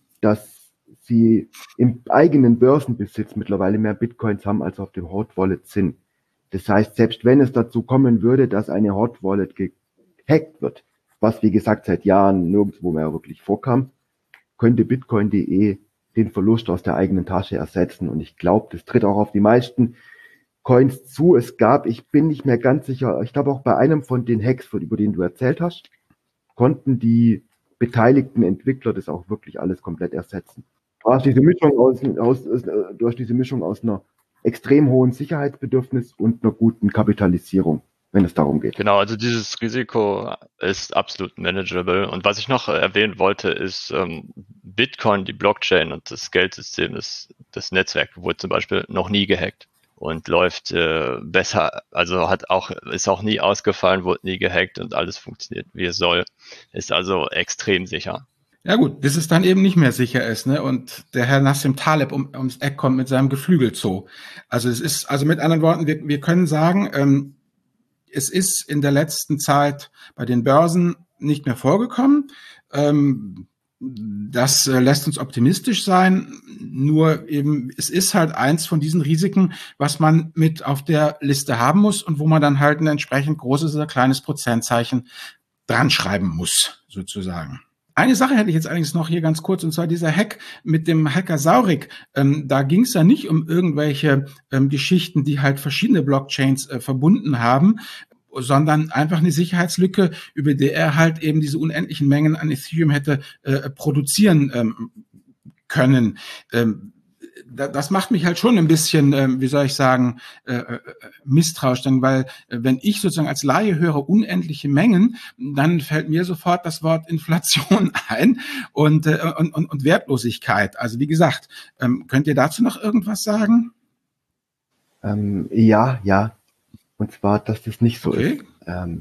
dass sie im eigenen Börsenbesitz mittlerweile mehr Bitcoins haben, als auf dem Hot Wallet sind. Das heißt, selbst wenn es dazu kommen würde, dass eine Hot Wallet gehackt wird, was wie gesagt seit Jahren nirgendwo mehr wirklich vorkam, könnte Bitcoin punkt de den Verlust aus der eigenen Tasche ersetzen. Und ich glaube, das tritt auch auf die meisten Coins zu. Es gab, ich bin nicht mehr ganz sicher, ich glaube auch bei einem von den Hacks, über den du erzählt hast, konnten die beteiligten Entwickler das auch wirklich alles komplett ersetzen. Du hast diese Mischung aus, aus, du hast diese Mischung aus einer extrem hohen Sicherheitsbedürfnis und einer guten Kapitalisierung, wenn es darum geht. Genau, also dieses Risiko ist absolut manageable. Und was ich noch erwähnen wollte, ist ähm, Bitcoin, die Blockchain und das Geldsystem, das, das Netzwerk wurde zum Beispiel noch nie gehackt und läuft äh, besser, also hat auch, ist auch nie ausgefallen, wurde nie gehackt und alles funktioniert, wie es soll. Ist also extrem sicher. Ja gut, bis es dann eben nicht mehr sicher ist, ne? Und der Herr Nassim Taleb um, ums Eck kommt mit seinem Geflügelzoo. Also es ist, also mit anderen Worten, wir, wir können sagen, ähm, es ist in der letzten Zeit bei den Börsen nicht mehr vorgekommen. Ähm, das äh, lässt uns optimistisch sein. Nur eben, es ist halt eins von diesen Risiken, was man mit auf der Liste haben muss und wo man dann halt ein entsprechend großes oder kleines Prozentzeichen dran schreiben muss, sozusagen. Eine Sache hätte ich jetzt allerdings noch hier ganz kurz, und zwar dieser Hack mit dem Hacker Saurik. Ähm, da ging es ja nicht um irgendwelche ähm, Geschichten, die halt verschiedene Blockchains äh, verbunden haben, sondern einfach eine Sicherheitslücke, über die er halt eben diese unendlichen Mengen an Ethereum hätte äh, produzieren ähm, können. Ähm, das macht mich halt schon ein bisschen, äh, wie soll ich sagen, äh, misstrauisch, denn weil äh, wenn ich sozusagen als Laie höre unendliche Mengen, dann fällt mir sofort das Wort Inflation ein und, äh, und, und, und Wertlosigkeit. Also wie gesagt, ähm, könnt ihr dazu noch irgendwas sagen? Ähm, ja, ja. Und zwar, dass das nicht so Okay. ist. Ähm,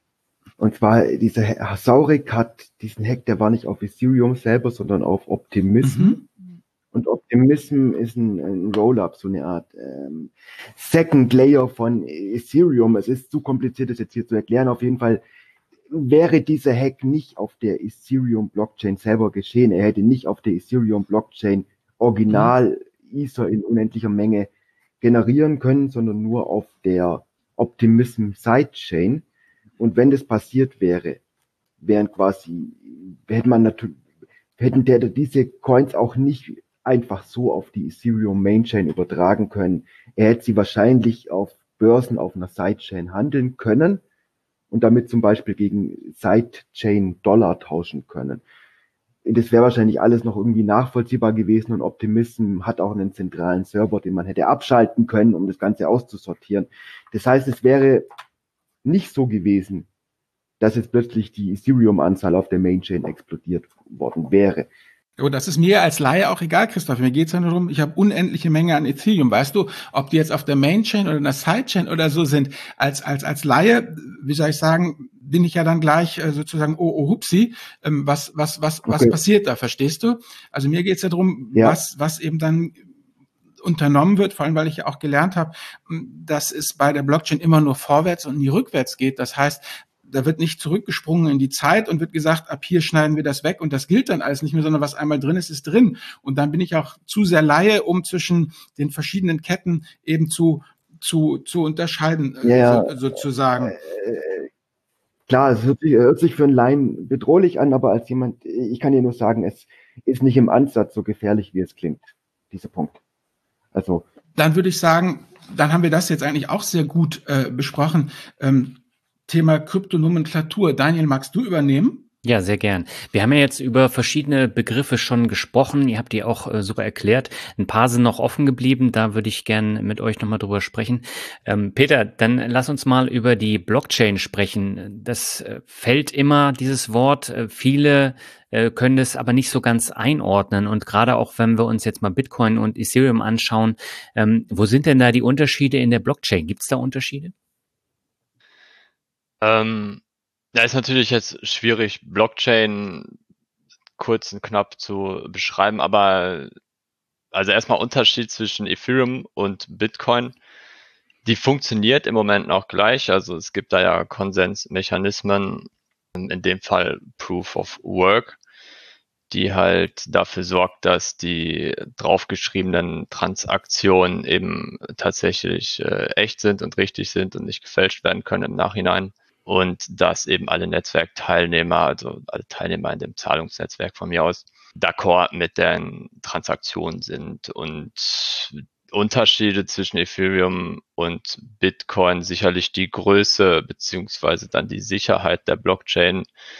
und zwar, dieser Saurik hat diesen Hack, der war nicht auf Ethereum selber, sondern auf Optimism. Mhm. Und Optimism ist ein, ein Roll-up, so eine Art ähm, Second Layer von Ethereum. Es ist zu kompliziert, das jetzt hier zu erklären. Auf jeden Fall wäre dieser Hack nicht auf der Ethereum-Blockchain selber geschehen. Er hätte nicht auf der Ethereum-Blockchain original mhm. Ether in unendlicher Menge generieren können, sondern nur auf der Optimism Sidechain. Und wenn das passiert wäre, wären quasi, hätte man natürlich, hätten der diese Coins auch nicht einfach so auf die Ethereum Mainchain übertragen können. Er hätte sie wahrscheinlich auf Börsen auf einer Sidechain handeln können und damit zum Beispiel gegen Sidechain Dollar tauschen können. Das wäre wahrscheinlich alles noch irgendwie nachvollziehbar gewesen und Optimism hat auch einen zentralen Server, den man hätte abschalten können, um das Ganze auszusortieren. Das heißt, es wäre nicht so gewesen, dass jetzt plötzlich die Ethereum-Anzahl auf der Mainchain explodiert worden wäre. Oh, das ist mir als Laie auch egal, Christoph. Mir geht's ja nur darum, ich habe unendliche Menge an Ethereum. Weißt du, ob die jetzt auf der Mainchain oder in der Sidechain oder so sind, als als als Laie, wie soll ich sagen, bin ich ja dann gleich äh, sozusagen, oh, oh, hupsi, ähm, was was was okay. was passiert da, verstehst du? Also mir geht's ja darum, ja. was was eben dann unternommen wird, vor allem, weil ich ja auch gelernt habe, dass es bei der Blockchain immer nur vorwärts und nie rückwärts geht. Das heißt, da wird nicht zurückgesprungen in die Zeit und wird gesagt, ab hier schneiden wir das weg und das gilt dann alles nicht mehr, sondern was einmal drin ist, ist drin. Und dann bin ich auch zu sehr Laie, um zwischen den verschiedenen Ketten eben zu zu zu unterscheiden, ja, so, sozusagen. Äh, klar, es hört sich, hört sich für einen Laien bedrohlich an, aber als jemand, ich kann dir nur sagen, es ist nicht im Ansatz so gefährlich, wie es klingt, dieser Punkt. Also dann würde ich sagen, dann haben wir das jetzt eigentlich auch sehr gut äh, besprochen. Ähm, Thema Kryptonomenklatur. Daniel, magst du übernehmen? Ja, sehr gern. Wir haben ja jetzt über verschiedene Begriffe schon gesprochen. Ihr habt die auch äh, super erklärt. Ein paar sind noch offen geblieben. Da würde ich gern mit euch nochmal drüber sprechen. Ähm, Peter, dann lass uns mal über die Blockchain sprechen. Das äh, fällt immer, dieses Wort. Äh, viele äh, können das aber nicht so ganz einordnen. Und gerade auch, wenn wir uns jetzt mal Bitcoin und Ethereum anschauen, ähm, wo sind denn da die Unterschiede in der Blockchain? Gibt es da Unterschiede? Ähm, ja, ist natürlich jetzt schwierig. Blockchain kurz und knapp zu beschreiben, aber also erstmal Unterschied zwischen Ethereum und Bitcoin. Die funktioniert im Moment noch gleich, also es gibt da ja Konsensmechanismen, in dem Fall Proof of Work, die halt dafür sorgt, dass die draufgeschriebenen Transaktionen eben tatsächlich äh, echt sind und richtig sind und nicht gefälscht werden können im Nachhinein. Und dass eben alle Netzwerkteilnehmer, also alle Teilnehmer in dem Zahlungsnetzwerk von mir aus, d'accord mit den Transaktionen sind. Und Unterschiede zwischen Ethereum und Bitcoin, sicherlich die Größe beziehungsweise dann die Sicherheit der Blockchain.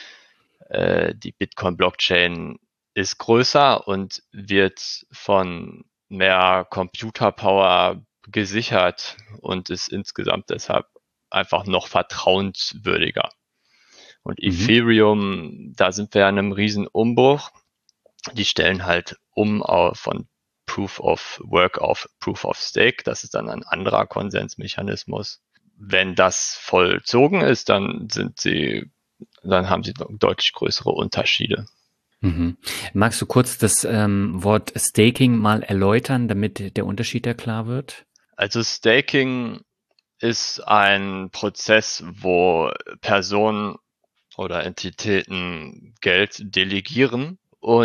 Äh, die Bitcoin-Blockchain ist größer und wird von mehr Computerpower gesichert und ist insgesamt deshalb einfach noch vertrauenswürdiger. Und mhm. Ethereum, da sind wir an einem riesen Umbruch. Die stellen halt um auf, von Proof of Work auf Proof of Stake. Das ist dann ein anderer Konsensmechanismus. Wenn das vollzogen ist, dann sind sie, dann haben sie deutlich größere Unterschiede. Mhm. Magst du kurz das ähm, Wort Staking mal erläutern, damit der Unterschied da klar wird? Also Staking ist ein Prozess, wo Personen oder Entitäten Geld delegieren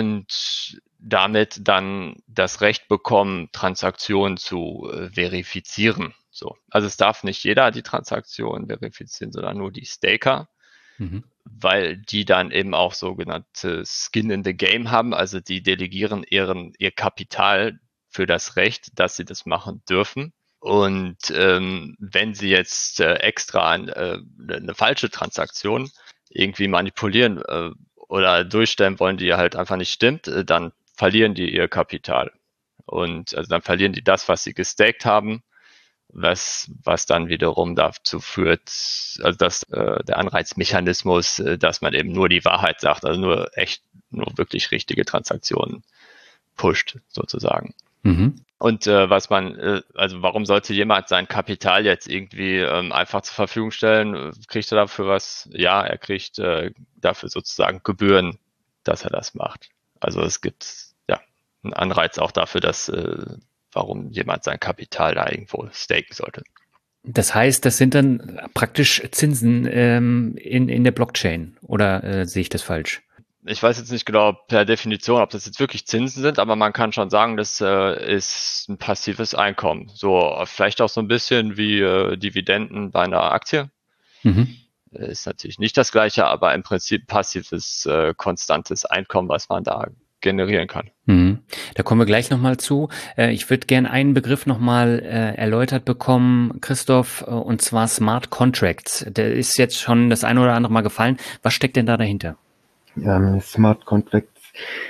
und damit dann das Recht bekommen, Transaktionen zu äh, verifizieren. So. Also es darf nicht jeder die Transaktion verifizieren, sondern nur die Staker, mhm. weil die dann eben auch sogenannte Skin in the Game haben. Also die delegieren ihren, ihr Kapital für das Recht, dass sie das machen dürfen. Und ähm, wenn sie jetzt äh, extra ein, äh, eine falsche Transaktion irgendwie manipulieren äh, oder durchstellen wollen, die halt einfach nicht stimmt, äh, dann verlieren die ihr Kapital. Und also dann verlieren die das, was sie gestaked haben, was, was dann wiederum dazu führt, also dass äh, der Anreizmechanismus, äh, dass man eben nur die Wahrheit sagt, also nur echt, nur wirklich richtige Transaktionen pusht, sozusagen. Mhm. Und äh, was man, äh, also warum sollte jemand sein Kapital jetzt irgendwie ähm, einfach zur Verfügung stellen? Kriegt er dafür was? Ja, er kriegt äh, dafür sozusagen Gebühren, dass er das macht. Also es gibt ja einen Anreiz auch dafür, dass äh, warum jemand sein Kapital da irgendwo staken sollte. Das heißt, das sind dann praktisch Zinsen ähm, in, in der Blockchain, oder äh, sehe ich das falsch? Ich weiß jetzt nicht genau per Definition, ob das jetzt wirklich Zinsen sind, aber man kann schon sagen, das äh, ist ein passives Einkommen. So vielleicht auch so ein bisschen wie äh, Dividenden bei einer Aktie. Mhm. Ist natürlich nicht das Gleiche, aber im Prinzip passives, äh, konstantes Einkommen, was man da generieren kann. Mhm. Da kommen wir gleich nochmal zu. Äh, ich würde gerne einen Begriff nochmal äh, erläutert bekommen, Christoph, äh, und zwar Smart Contracts. Der ist jetzt schon das eine oder andere Mal gefallen. Was steckt denn da dahinter? Ähm, Smart Contracts.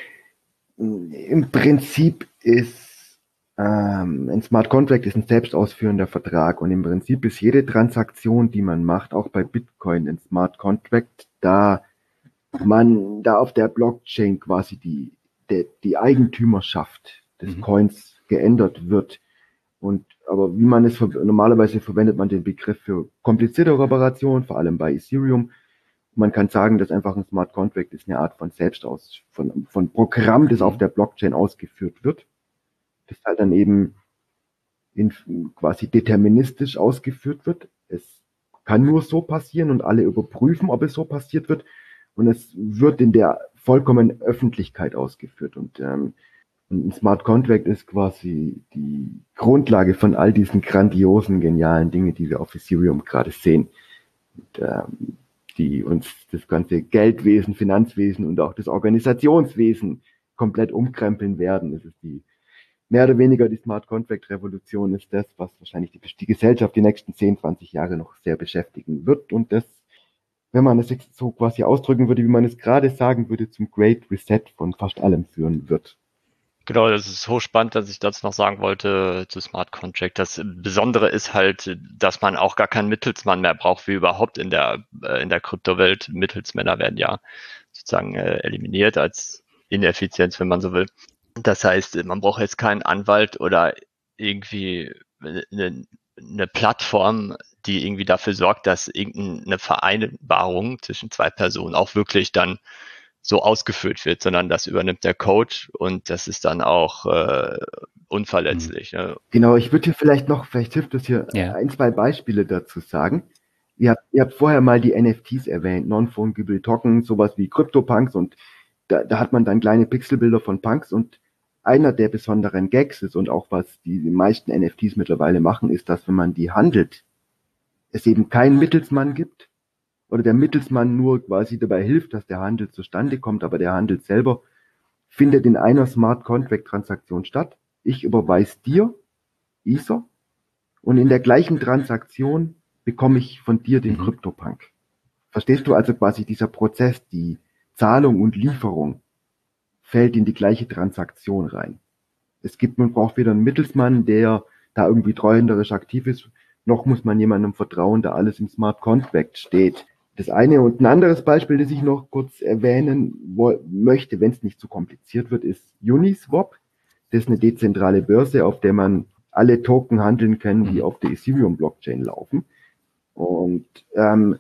Im Prinzip ist ähm, ein Smart Contract ist ein selbstausführender Vertrag und im Prinzip ist jede Transaktion, die man macht, auch bei Bitcoin ein Smart Contract, da man da auf der Blockchain quasi die der, die Eigentümerschaft des mhm. Coins geändert wird. Und aber wie man es normalerweise verwendet man den Begriff für komplizierte Operationen, vor allem bei Ethereum. Man kann sagen, dass einfach ein Smart Contract ist eine Art von Selbstaus, von, von Programm, das auf der Blockchain ausgeführt wird. Das halt dann eben in, quasi deterministisch ausgeführt wird. Es kann nur so passieren und alle überprüfen, ob es so passiert wird. Und es wird in der vollkommenen Öffentlichkeit ausgeführt. Und ähm, ein Smart Contract ist quasi die Grundlage von all diesen grandiosen, genialen Dingen, die wir auf Ethereum gerade sehen. Und, ähm, die uns das ganze Geldwesen, Finanzwesen und auch das Organisationswesen komplett umkrempeln werden. Das ist die, mehr oder weniger die Smart Contract Revolution ist das, was wahrscheinlich die, die Gesellschaft die nächsten zehn, zwanzig Jahre noch sehr beschäftigen wird und das, wenn man es jetzt so quasi ausdrücken würde, wie man es gerade sagen würde, zum Great Reset von fast allem führen wird. Genau, das ist hochspannend, dass ich dazu noch sagen wollte zu Smart Contract. Das Besondere ist halt, dass man auch gar keinen Mittelsmann mehr braucht, wie überhaupt in der in der Kryptowelt. Mittelsmänner werden ja sozusagen äh, eliminiert als Ineffizienz, wenn man so will. Das heißt, man braucht jetzt keinen Anwalt oder irgendwie eine, eine Plattform, die irgendwie dafür sorgt, dass irgendeine Vereinbarung zwischen zwei Personen auch wirklich dann so ausgefüllt wird, sondern das übernimmt der Code und das ist dann auch äh, unverletzlich. Ne? Genau, ich würde hier vielleicht noch, vielleicht hilft es hier, Ja. ein, zwei Beispiele dazu sagen. Ihr habt, ihr habt vorher mal die N F Ts erwähnt, Non-Fungible Token, sowas wie CryptoPunks, und da, da hat man dann kleine Pixelbilder von Punks, und einer der besonderen Gags ist, und auch was die meisten N F Ts mittlerweile machen, ist, dass wenn man die handelt, es eben keinen Mittelsmann gibt, oder der Mittelsmann nur quasi dabei hilft, dass der Handel zustande kommt, aber der Handel selber findet in einer Smart Contract Transaktion statt. Ich überweise dir Ether und in der gleichen Transaktion bekomme ich von dir den mhm. CryptoPunk. Verstehst du also quasi dieser Prozess, die Zahlung und Lieferung fällt in die gleiche Transaktion rein. Es gibt, man braucht weder einen Mittelsmann, der da irgendwie treuhänderisch aktiv ist, noch muss man jemandem vertrauen, da alles im Smart Contract steht. Das eine, und ein anderes Beispiel, das ich noch kurz erwähnen wo, möchte, wenn es nicht zu kompliziert wird, ist Uniswap. Das ist eine dezentrale Börse, auf der man alle Token handeln kann, die auf der Ethereum-Blockchain laufen. Und, ähm,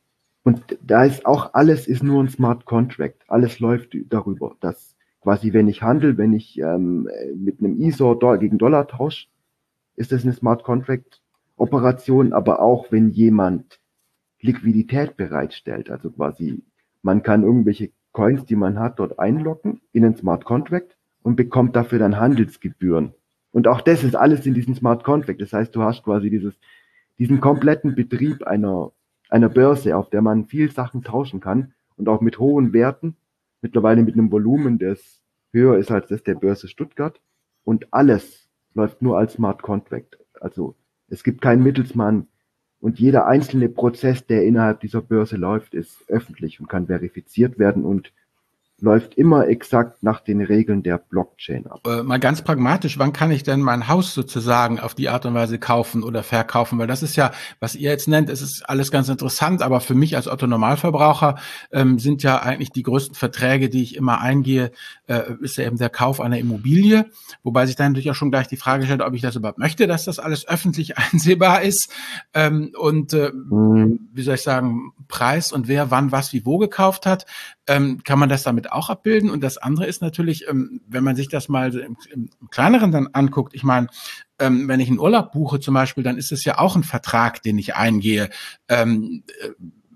und da ist auch alles ist nur ein Smart Contract. Alles läuft darüber, dass quasi, wenn ich handle, wenn ich ähm, mit einem Ether gegen Dollar tausche, ist das eine Smart Contract Operation, aber auch wenn jemand Liquidität bereitstellt, also quasi man kann irgendwelche Coins, die man hat, dort einloggen in einen Smart Contract und bekommt dafür dann Handelsgebühren. Und auch das ist alles in diesem Smart Contract. Das heißt, du hast quasi dieses, diesen kompletten Betrieb einer, einer Börse, auf der man viel Sachen tauschen kann und auch mit hohen Werten, mittlerweile mit einem Volumen, das höher ist als das der Börse Stuttgart. Und alles läuft nur als Smart Contract. Also es gibt keinen Mittelsmann und jeder einzelne Prozess, der innerhalb dieser Börse läuft, ist öffentlich und kann verifiziert werden und läuft immer exakt nach den Regeln der Blockchain ab. Äh, mal ganz pragmatisch, wann kann ich denn mein Haus sozusagen auf die Art und Weise kaufen oder verkaufen? Weil das ist ja, was ihr jetzt nennt, es ist alles ganz interessant, aber für mich als Otto-Normalverbraucher ähm, sind ja eigentlich die größten Verträge, die ich immer eingehe, äh, ist ja eben der Kauf einer Immobilie, wobei sich dann natürlich auch schon gleich die Frage stellt, ob ich das überhaupt möchte, dass das alles öffentlich einsehbar ist ähm, und äh, mhm. wie soll ich sagen, Preis und wer wann was wie wo gekauft hat. Ähm, kann man das damit auch abbilden? Und das andere ist natürlich, ähm, wenn man sich das mal so im, im Kleineren dann anguckt, ich meine, ähm, wenn ich einen Urlaub buche zum Beispiel, dann ist es ja auch ein Vertrag, den ich eingehe. Ähm, äh,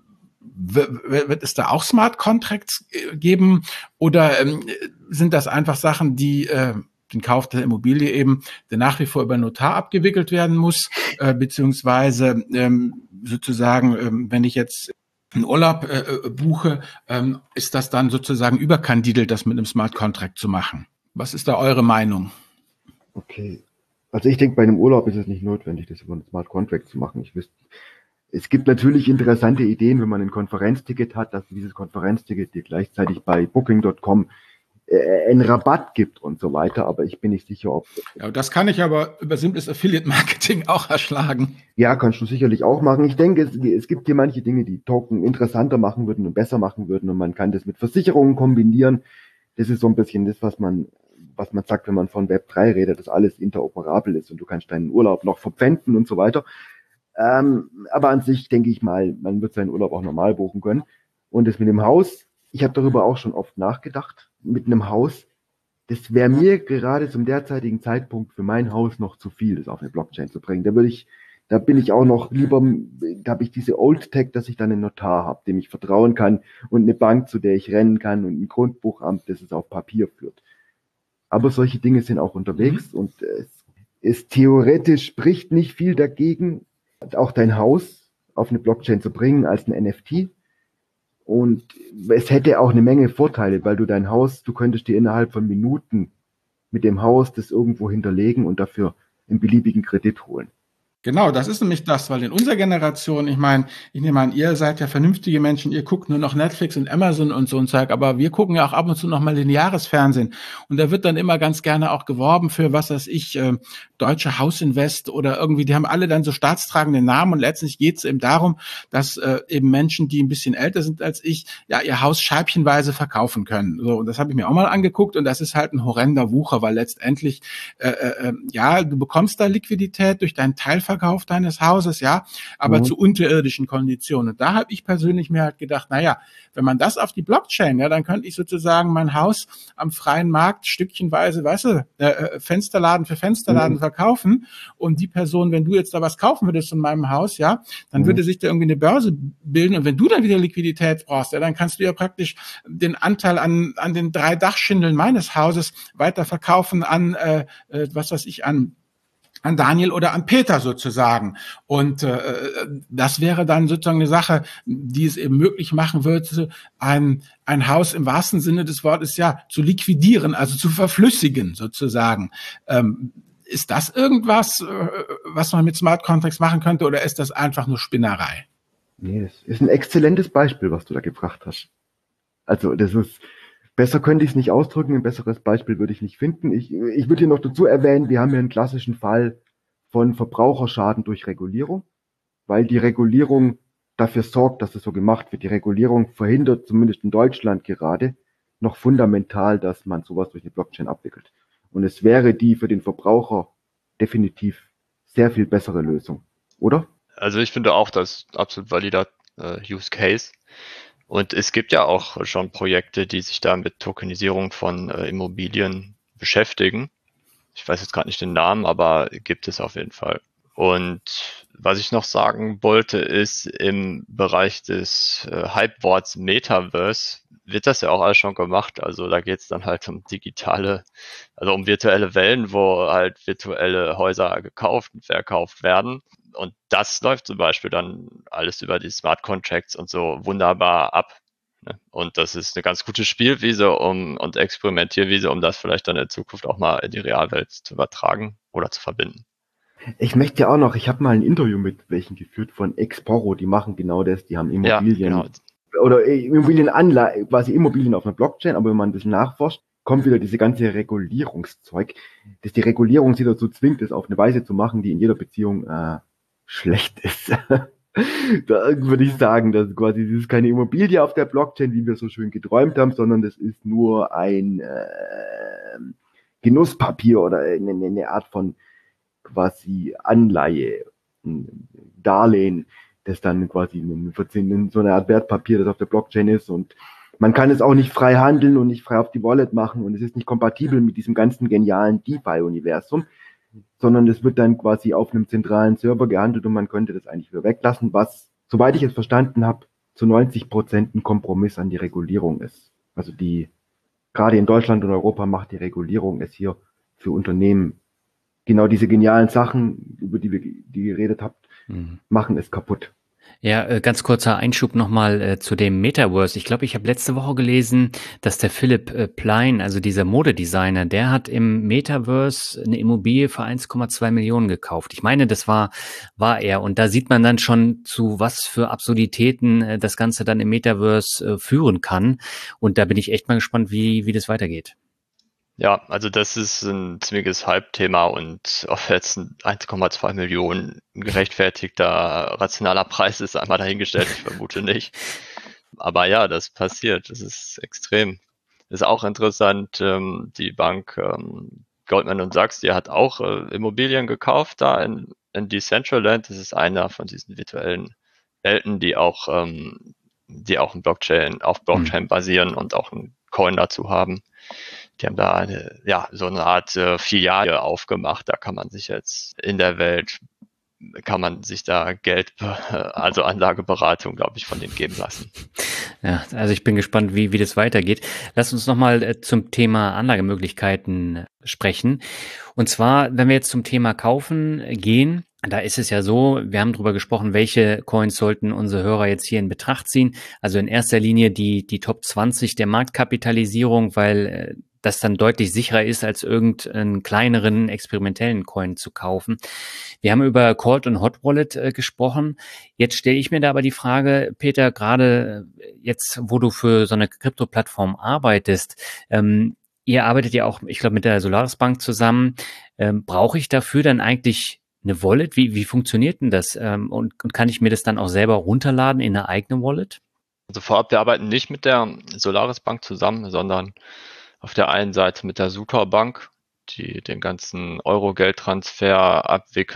wird es da auch Smart Contracts geben oder ähm, sind das einfach Sachen, die äh, den Kauf der Immobilie eben, der nach wie vor über Notar abgewickelt werden muss, äh, beziehungsweise ähm, sozusagen, ähm, wenn ich jetzt einen Urlaub äh, buche, ähm, ist das dann sozusagen überkandidelt, das mit einem Smart Contract zu machen? Was ist da eure Meinung? Okay, also ich denke, bei einem Urlaub ist es nicht notwendig, das über einen Smart Contract zu machen. Ich wüsste, es gibt natürlich interessante Ideen, wenn man ein Konferenzticket hat, dass dieses Konferenzticket dir gleichzeitig bei Booking Punkt com einen Rabatt gibt und so weiter, aber ich bin nicht sicher, ob... Ja, das kann ich aber über simples Affiliate-Marketing auch erschlagen. Ja, kannst du sicherlich auch machen. Ich denke, es, es gibt hier manche Dinge, die Token interessanter machen würden und besser machen würden und man kann das mit Versicherungen kombinieren. Das ist so ein bisschen das, was man, was man sagt, wenn man von Web drei redet, dass alles interoperabel ist und du kannst deinen Urlaub noch verpfänden und so weiter. Ähm, aber an sich denke ich mal, man wird seinen Urlaub auch normal buchen können. Und das mit dem Haus, ich habe darüber auch schon oft nachgedacht, mit einem Haus, das wäre mir gerade zum derzeitigen Zeitpunkt für mein Haus noch zu viel, das auf eine Blockchain zu bringen. Da würde ich, da bin ich auch noch lieber, da habe ich diese Old Tech, dass ich dann einen Notar habe, dem ich vertrauen kann und eine Bank, zu der ich rennen kann und ein Grundbuchamt, das es auf Papier führt. Aber solche Dinge sind auch unterwegs mhm. und es ist theoretisch spricht nicht viel dagegen, auch dein Haus auf eine Blockchain zu bringen als ein N F T. Und es hätte auch eine Menge Vorteile, weil du dein Haus, du könntest dir innerhalb von Minuten mit dem Haus das irgendwo hinterlegen und dafür einen beliebigen Kredit holen. Genau, das ist nämlich das, weil in unserer Generation, ich meine, ich nehme an, ihr seid ja vernünftige Menschen, ihr guckt nur noch Netflix und Amazon und so ein Zeug, aber wir gucken ja auch ab und zu noch mal lineares Fernsehen und da wird dann immer ganz gerne auch geworben für, was weiß ich, äh, Deutsche Hausinvest oder irgendwie, die haben alle dann so staatstragende Namen und letztlich geht es eben darum, dass äh, eben Menschen, die ein bisschen älter sind als ich, ja ihr Haus scheibchenweise verkaufen können. So, und das habe ich mir auch mal angeguckt und das ist halt ein horrender Wucher, weil letztendlich, äh, äh, ja, du bekommst da Liquidität durch deinen Teilverkauf, Weiterverkauf deines Hauses, ja, aber Mhm. zu unterirdischen Konditionen. Und da habe ich persönlich mir halt gedacht, naja, wenn man das auf die Blockchain, ja, dann könnte ich sozusagen mein Haus am freien Markt stückchenweise, weißt du, äh, Fensterladen für Fensterladen Mhm. verkaufen und die Person, wenn du jetzt da was kaufen würdest in meinem Haus, ja, dann Mhm. würde sich da irgendwie eine Börse bilden und wenn du dann wieder Liquidität brauchst, ja, dann kannst du ja praktisch den Anteil an an den drei Dachschindeln meines Hauses weiterverkaufen an, äh, äh, was weiß ich, an an Daniel oder an Peter sozusagen. Und äh, das wäre dann sozusagen eine Sache, die es eben möglich machen würde, ein, ein Haus im wahrsten Sinne des Wortes ja zu liquidieren, also zu verflüssigen sozusagen. Ähm, ist das irgendwas, äh, was man mit Smart Contracts machen könnte, oder ist das einfach nur Spinnerei? Nee, das ist ein exzellentes Beispiel, was du da gebracht hast. Also das ist, besser könnte ich es nicht ausdrücken, ein besseres Beispiel würde ich nicht finden. Ich, ich würde hier noch dazu erwähnen, wir haben hier einen klassischen Fall von Verbraucherschaden durch Regulierung, weil die Regulierung dafür sorgt, dass es so gemacht wird. Die Regulierung verhindert, zumindest in Deutschland gerade, noch fundamental, dass man sowas durch eine Blockchain abwickelt. Und es wäre die für den Verbraucher definitiv sehr viel bessere Lösung, oder? Also ich finde auch, das ist absolut valider äh, Use Case. Und es gibt ja auch schon Projekte, die sich da mit Tokenisierung von äh, Immobilien beschäftigen. Ich weiß jetzt gerade nicht den Namen, aber gibt es auf jeden Fall. Und was ich noch sagen wollte, ist, im Bereich des äh, Hypeworts Metaverse wird das ja auch alles schon gemacht. Also da geht es dann halt um digitale, also um virtuelle Wellen, wo halt virtuelle Häuser gekauft und verkauft werden. Und das läuft zum Beispiel dann alles über die Smart Contracts und so wunderbar ab. Ne? Und das ist eine ganz gute Spielwiese um, und Experimentierwiese, um das vielleicht dann in Zukunft auch mal in die Realwelt zu übertragen oder zu verbinden. Ich möchte ja auch noch, ich habe mal ein Interview mit welchen geführt von Exporo, die machen genau das, die haben Immobilien Ja, genau. oder Immobilienanleihen, quasi Immobilien auf einer Blockchain, aber wenn man ein bisschen nachforscht, kommt wieder diese ganze Regulierungszeug, dass die Regulierung sie dazu zwingt, es auf eine Weise zu machen, die in jeder Beziehung äh, schlecht ist. Da würde ich sagen, dass quasi das ist keine Immobilie auf der Blockchain, wie wir so schön geträumt haben, sondern das ist nur ein äh, Genusspapier oder eine, eine Art von quasi Anleihe, ein Darlehen, das dann quasi in so eine Art Wertpapier, das auf der Blockchain ist, und man kann es auch nicht frei handeln und nicht frei auf die Wallet machen und es ist nicht kompatibel mit diesem ganzen genialen DeFi-Universum, sondern es wird dann quasi auf einem zentralen Server gehandelt und man könnte das eigentlich wieder weglassen, was, soweit ich es verstanden habe, zu neunzig Prozent ein Kompromiss an die Regulierung ist. Also die, gerade in Deutschland und Europa macht die Regulierung es hier für Unternehmen, genau diese genialen Sachen, über die wir die geredet habt, mhm. machen es kaputt. Ja, äh, ganz kurzer Einschub nochmal äh, zu dem Metaverse. Ich glaube, ich habe letzte Woche gelesen, dass der Philipp äh, Plein, also dieser Modedesigner, der hat im Metaverse eine Immobilie für eins Komma zwei Millionen gekauft. Ich meine, das war war er. Und da sieht man dann schon, zu was für Absurditäten äh, das Ganze dann im Metaverse äh, führen kann. Und da bin ich echt mal gespannt, wie wie das weitergeht. Ja, also das ist ein ziemliches Hype-Thema und ob jetzt ein eins Komma zwei Millionen gerechtfertigter rationaler Preis ist, einmal dahingestellt, ich vermute nicht. Aber ja, das passiert, das ist extrem. Ist auch interessant, ähm, die Bank ähm, Goldman und Sachs, die hat auch äh, Immobilien gekauft da in, in Decentraland. Das ist einer von diesen virtuellen Welten, die auch, ähm, die auch in Blockchain, auf Blockchain mhm. basieren und auch einen Coin dazu haben. Die haben da eine, ja, so eine Art äh, Filiale aufgemacht. Da kann man sich jetzt in der Welt, kann man sich da Geld, also Anlageberatung, glaube ich, von denen geben lassen. Ja, also ich bin gespannt, wie, wie das weitergeht. Lass uns nochmal äh, zum Thema Anlagemöglichkeiten sprechen. Und zwar, wenn wir jetzt zum Thema Kaufen gehen, da ist es ja so, wir haben darüber gesprochen, welche Coins sollten unsere Hörer jetzt hier in Betracht ziehen. Also in erster Linie die, die Top zwanzig der Marktkapitalisierung, weil äh, das dann deutlich sicherer ist, als irgendeinen kleineren experimentellen Coin zu kaufen. Wir haben über Cold und Hot Wallet äh, gesprochen. Jetzt stelle ich mir da aber die Frage, Peter, gerade jetzt, wo du für so eine Krypto-Plattform arbeitest, ähm, ihr arbeitet ja auch, ich glaube, mit der Solaris Bank zusammen. Ähm, brauche ich dafür dann eigentlich eine Wallet? Wie, wie funktioniert denn das? Ähm, und, und kann ich mir das dann auch selber runterladen in eine eigene Wallet? Also vorab, wir arbeiten nicht mit der Solaris Bank zusammen, sondern auf der einen Seite mit der Sutor Bank, die den ganzen Euro-Geldtransfer abwickelt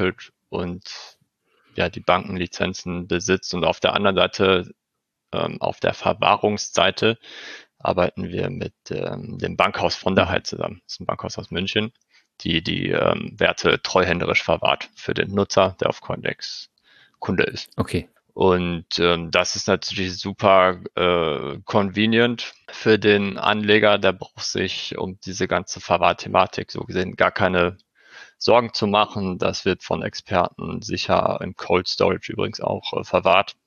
und ja, die Bankenlizenzen besitzt. Und auf der anderen Seite, ähm, auf der Verwahrungsseite, arbeiten wir mit ähm, dem Bankhaus von der Heid zusammen. Das ist ein Bankhaus aus München, die die ähm, Werte treuhänderisch verwahrt für den Nutzer, der auf Coindex Kunde ist. Okay. Und ähm, das ist natürlich super äh, convenient für den Anleger. Der braucht sich um diese ganze Verwahrthematik so gesehen gar keine Sorgen zu machen. Das wird von Experten sicher im Cold Storage übrigens auch äh, verwahrt.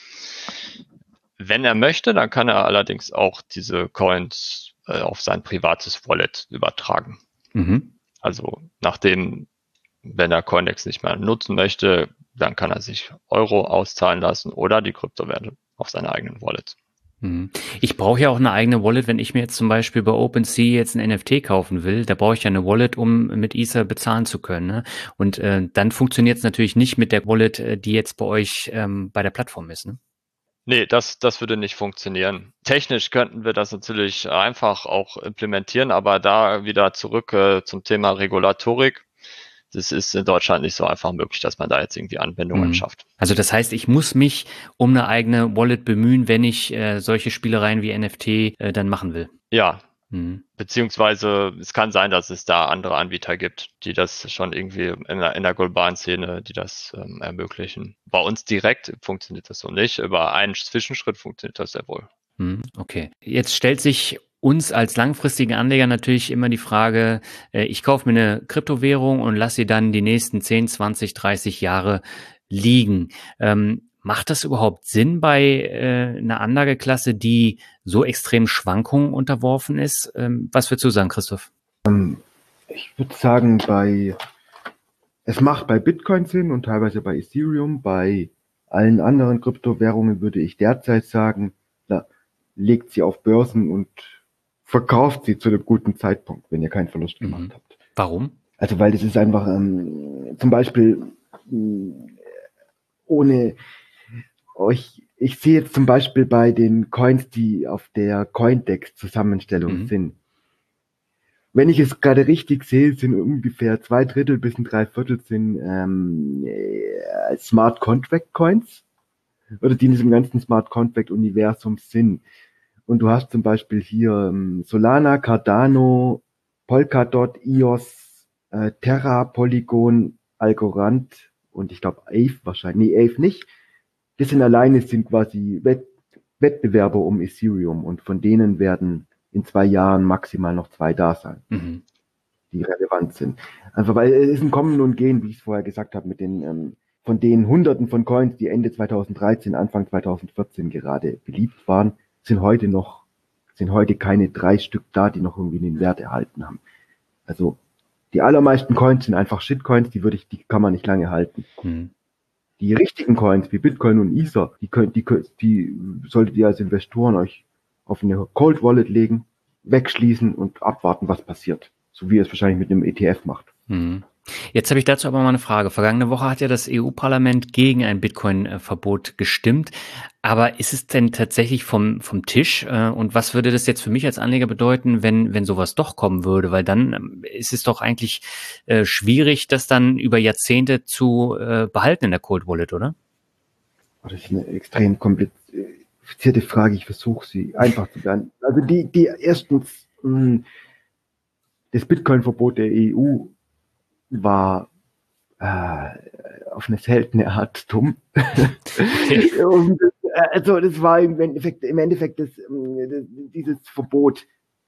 Wenn er möchte, dann kann er allerdings auch diese Coins äh, auf sein privates Wallet übertragen. Mhm. Also nachdem, wenn er Coindex nicht mehr nutzen möchte, dann kann er sich Euro auszahlen lassen oder die Kryptowerte auf seine eigenen Wallets. Ich brauche ja auch eine eigene Wallet, wenn ich mir jetzt zum Beispiel bei OpenSea jetzt ein N F T kaufen will, da brauche ich ja eine Wallet, um mit Ether bezahlen zu können. Ne? Und äh, dann funktioniert es natürlich nicht mit der Wallet, die jetzt bei euch ähm, bei der Plattform ist. Ne? Nee, das, das würde nicht funktionieren. Technisch könnten wir das natürlich einfach auch implementieren, aber da wieder zurück äh, zum Thema Regulatorik. Das ist in Deutschland nicht so einfach möglich, dass man da jetzt irgendwie Anwendungen mhm. schafft. Also das heißt, ich muss mich um eine eigene Wallet bemühen, wenn ich äh, solche Spielereien wie N F T äh, dann machen will. Ja, mhm. beziehungsweise es kann sein, dass es da andere Anbieter gibt, die das schon irgendwie in der, in der globalen Szene, die das ähm, ermöglichen. Bei uns direkt funktioniert das so nicht, über einen Zwischenschritt funktioniert das sehr wohl. Mhm. Okay, jetzt stellt sich uns als langfristigen Anleger natürlich immer die Frage, äh, ich kaufe mir eine Kryptowährung und lasse sie dann die nächsten zehn, zwanzig, dreißig Jahre liegen. Ähm, macht das überhaupt Sinn bei äh, einer Anlageklasse, die so extrem Schwankungen unterworfen ist? Ähm, was würdest du sagen, Christoph? Ähm, ich würde sagen, bei es macht bei Bitcoin Sinn und teilweise bei Ethereum. Bei allen anderen Kryptowährungen würde ich derzeit sagen, na, legt sie auf Börsen und verkauft sie zu einem guten Zeitpunkt, wenn ihr keinen Verlust gemacht mhm. habt. Warum? Also weil das ist einfach ähm, zum Beispiel mh, ohne euch, ich sehe jetzt zum Beispiel bei den Coins, die auf der Coindex-Zusammenstellung mhm. sind. Wenn ich es gerade richtig sehe, sind ungefähr zwei Drittel bis ein Dreiviertel sind ähm, äh, Smart Contract Coins oder die in diesem ganzen Smart Contract Universum sind. Und du hast zum Beispiel hier ähm, Solana, Cardano, Polkadot, E O S, äh, Terra, Polygon, Algorand und ich glaube Aave wahrscheinlich. Nee, Aave nicht. Das sind alleine sind quasi Wett- Wettbewerber um Ethereum und von denen werden in zwei Jahren maximal noch zwei da sein, mhm. die relevant sind. Einfach weil es ist ein Kommen und Gehen, wie ich es vorher gesagt habe, mit den ähm, von den Hunderten von Coins, die Ende zweitausenddreizehn, Anfang zweitausendvierzehn gerade beliebt waren, sind heute noch, sind heute keine drei Stück da, die noch irgendwie den Wert erhalten haben. Also die allermeisten Coins sind einfach Shitcoins, die würde ich, die kann man nicht lange halten. Mhm. Die richtigen Coins wie Bitcoin und Ether, die könnt, die, die solltet ihr als Investoren euch auf eine Cold Wallet legen, wegschließen und abwarten, was passiert. So wie ihr es wahrscheinlich mit einem E T F macht. Mhm. Jetzt habe ich dazu aber mal eine Frage. Vergangene Woche hat ja das E U-Parlament gegen ein Bitcoin-Verbot gestimmt. Aber ist es denn tatsächlich vom, vom Tisch? Und was würde das jetzt für mich als Anleger bedeuten, wenn, wenn sowas doch kommen würde? Weil dann ist es doch eigentlich äh, schwierig, das dann über Jahrzehnte zu äh, behalten in der Cold Wallet, oder? Das ist eine extrem komplizierte Frage. Ich versuche sie einfach zu beantworten. Also die, die erstens, mh, das Bitcoin-Verbot der E U war äh, auf eine seltene Art dumm. Okay. Und, also das war im Endeffekt, im Endeffekt das, das, dieses Verbot.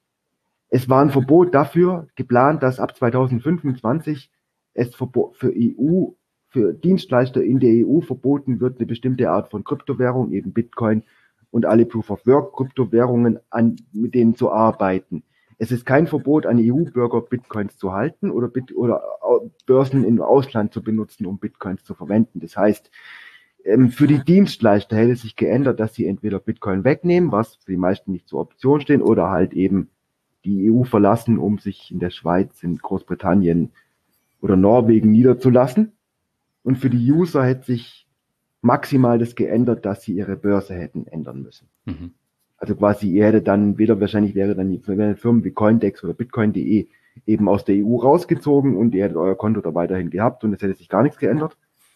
Es war ein Verbot dafür geplant, dass ab zweitausendfünfundzwanzig es Verbot für E U, für Dienstleister in der E U verboten wird, eine bestimmte Art von Kryptowährung, eben Bitcoin und alle Proof-of-Work-Kryptowährungen, an, mit denen zu arbeiten. Es ist kein Verbot an E U-Bürger, Bitcoins zu halten oder, Bit- oder Börsen im Ausland zu benutzen, um Bitcoins zu verwenden. Das heißt, für die Dienstleister hätte es sich geändert, dass sie entweder Bitcoin wegnehmen, was für die meisten nicht zur Option stehen, oder halt eben die E U verlassen, um sich in der Schweiz, in Großbritannien oder Norwegen niederzulassen. Und für die User hätte sich maximal das geändert, dass sie ihre Börse hätten ändern müssen. Mhm. Also quasi, ihr hättet dann wieder, wahrscheinlich wäre dann die Firmen wie Coindex oder Bitcoin punkt de eben aus der E U rausgezogen und ihr hättet euer Konto da weiterhin gehabt und es hätte sich gar nichts geändert.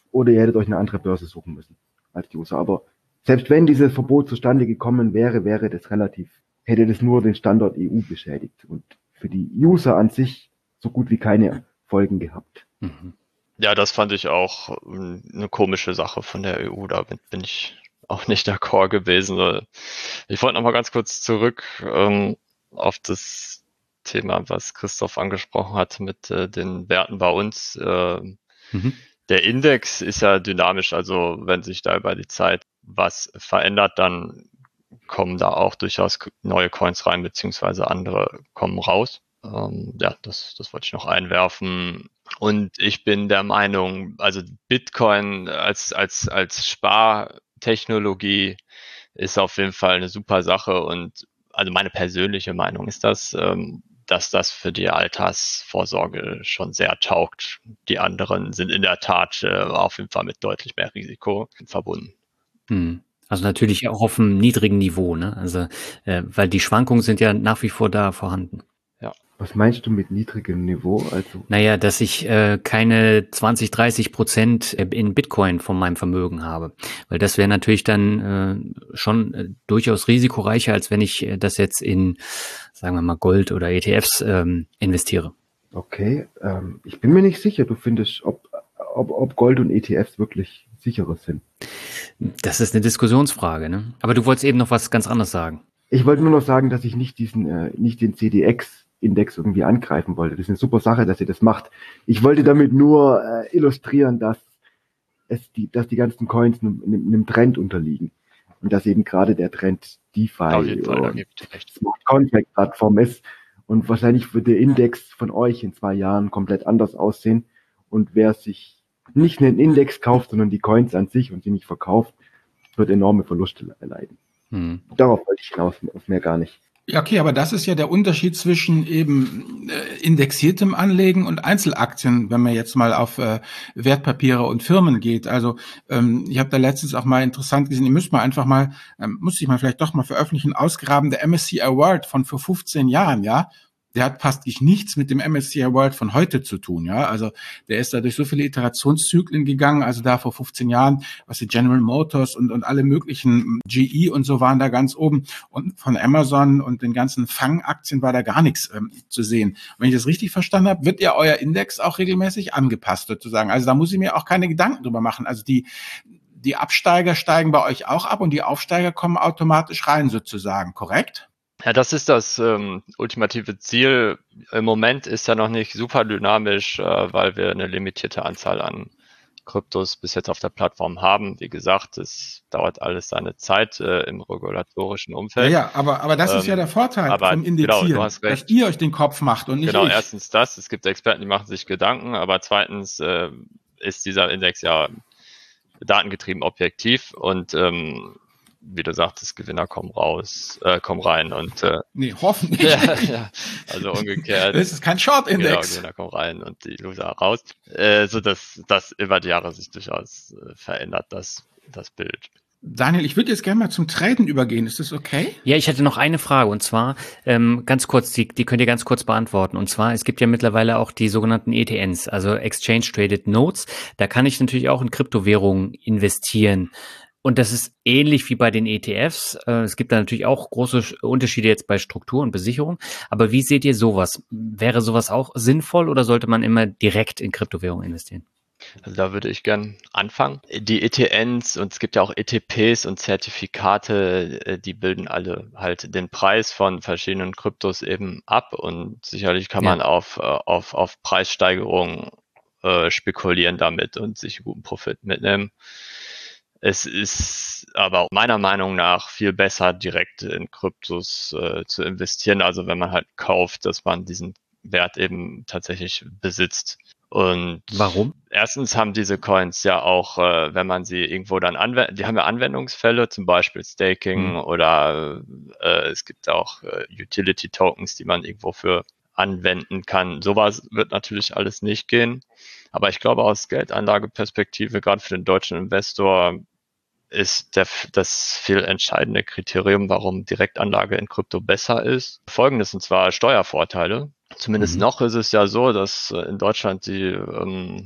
oder ihr hättet euch eine andere Börse suchen müssen als User. Aber selbst wenn dieses Verbot zustande gekommen wäre, wäre das relativ, hätte das nur den Standort E U beschädigt und für die User an sich so gut wie keine Folgen gehabt. Mhm. Ja, das fand ich auch eine komische Sache von der E U. Da bin, bin ich auch nicht d'accord gewesen. Ich wollte noch mal ganz kurz zurück ähm, auf das Thema, was Christoph angesprochen hat mit äh, den Werten bei uns. Äh, mhm. Der Index ist ja dynamisch, also wenn sich da über die Zeit was verändert, dann kommen da auch durchaus neue Coins rein, beziehungsweise andere kommen raus. Ähm, ja, das, das wollte ich noch einwerfen. Und ich bin der Meinung, also Bitcoin als, als, als Spartechnologie ist auf jeden Fall eine super Sache. Und also meine persönliche Meinung ist das, ähm, dass das für die Altersvorsorge schon sehr taugt. Die anderen sind in der Tat äh, auf jeden Fall mit deutlich mehr Risiko verbunden. Hm. Also natürlich auch auf einem niedrigen Niveau, ne? Also, äh, weil die Schwankungen sind ja nach wie vor da vorhanden. Ja. Was meinst du mit niedrigem Niveau? Also naja, dass ich äh, keine zwanzig, dreißig Prozent in Bitcoin von meinem Vermögen habe. Weil das wäre natürlich dann äh, schon äh, durchaus risikoreicher, als wenn ich äh, das jetzt in, sagen wir mal, Gold oder E T Fs ähm, investiere. Okay, ähm, ich bin mir nicht sicher. Du findest, ob, ob, ob Gold und E T Fs wirklich sicherer sind. Das ist eine Diskussionsfrage, ne? Aber du wolltest eben noch was ganz anderes sagen. Ich wollte nur noch sagen, dass ich nicht diesen, äh, nicht den C D X-Index irgendwie angreifen wollte. Das ist eine super Sache, dass ihr das macht. Ich wollte damit nur äh, illustrieren, dass es die, dass die ganzen Coins einem, einem Trend unterliegen und dass eben gerade der Trend DeFi und Smart Contract Plattform ist und wahrscheinlich wird der Index von euch in zwei Jahren komplett anders aussehen und wer sich nicht einen Index kauft, sondern die Coins an sich und sie nicht verkauft, wird enorme Verluste erleiden. Hm. Darauf wollte ich hinaus, auf mehr gar nicht. Ja, okay, aber das ist ja der Unterschied zwischen eben äh, indexiertem Anlegen und Einzelaktien, wenn man jetzt mal auf äh, Wertpapiere und Firmen geht. Also ähm, ich habe da letztens auch mal interessant gesehen, ihr müsst mal einfach mal, ähm, muss ich mal vielleicht doch mal veröffentlichen, ausgraben, der M S C I World von vor fünfzehn Jahren, ja. Der hat fast nichts mit dem M S C I World von heute zu tun, ja. Also der ist da durch so viele Iterationszyklen gegangen, also da vor fünfzehn Jahren, was die General Motors und, und alle möglichen G E und so waren da ganz oben und von Amazon und den ganzen Fangaktien war da gar nichts ähm, zu sehen. Und wenn ich das richtig verstanden habe, wird ja euer Index auch regelmäßig angepasst sozusagen. Also da muss ich mir auch keine Gedanken drüber machen. Also die die Absteiger steigen bei euch auch ab und die Aufsteiger kommen automatisch rein sozusagen, korrekt? Ja, das ist das ähm, ultimative Ziel. Im Moment ist ja noch nicht super dynamisch, äh, weil wir eine limitierte Anzahl an Kryptos bis jetzt auf der Plattform haben. Wie gesagt, es dauert alles seine Zeit äh, im regulatorischen Umfeld. Ja, ja, aber, aber das ähm, ist ja der Vorteil aber, vom Indizieren, genau, du hast recht. Dass ihr euch den Kopf macht und nicht Genau, ich. Erstens das, es gibt Experten, die machen sich Gedanken, aber zweitens äh, ist dieser Index ja datengetrieben objektiv und ähm, wie du sagtest, Gewinner kommen raus, äh, kommen rein und äh, nee, hoffentlich. ja, ja, also umgekehrt. Das ist kein Short-Index. Genau, Gewinner kommen rein und die Loser raus. Äh, so dass das über die Jahre sich durchaus äh, verändert, das, das Bild. Daniel, ich würde jetzt gerne mal zum Traden übergehen. Ist das okay? Ja, ich hätte noch eine Frage und zwar ähm, ganz kurz, die, die könnt ihr ganz kurz beantworten. Und zwar, es gibt ja mittlerweile auch die sogenannten E T Ns, also Exchange Traded Notes. Da kann ich natürlich auch in Kryptowährungen investieren. Und das ist ähnlich wie bei den E T Fs. Es gibt da natürlich auch große Unterschiede jetzt bei Struktur und Besicherung. Aber wie seht ihr sowas? Wäre sowas auch sinnvoll oder sollte man immer direkt in Kryptowährungen investieren? Also da würde ich gern anfangen. Die E T Ns und es gibt ja auch E T Ps und Zertifikate, die bilden alle halt den Preis von verschiedenen Kryptos eben ab und sicherlich kann man ja. auf, auf, auf Preissteigerungen äh, spekulieren damit und sich einen guten Profit mitnehmen. Es ist aber meiner Meinung nach viel besser, direkt in Kryptos äh, zu investieren. Also wenn man halt kauft, dass man diesen Wert eben tatsächlich besitzt. Und warum? Erstens haben diese Coins ja auch, äh, wenn man sie irgendwo dann anwendet, die haben ja Anwendungsfälle, zum Beispiel Staking mhm. oder äh, es gibt auch äh, Utility-Tokens, die man irgendwo für anwenden kann. Sowas wird natürlich alles nicht gehen. Aber ich glaube, aus Geldanlageperspektive, gerade für den deutschen Investor, ist der, das viel entscheidende Kriterium, warum Direktanlage in Krypto besser ist. Folgendes, und zwar Steuervorteile. Zumindest mhm. noch ist es ja so, dass in Deutschland die ähm,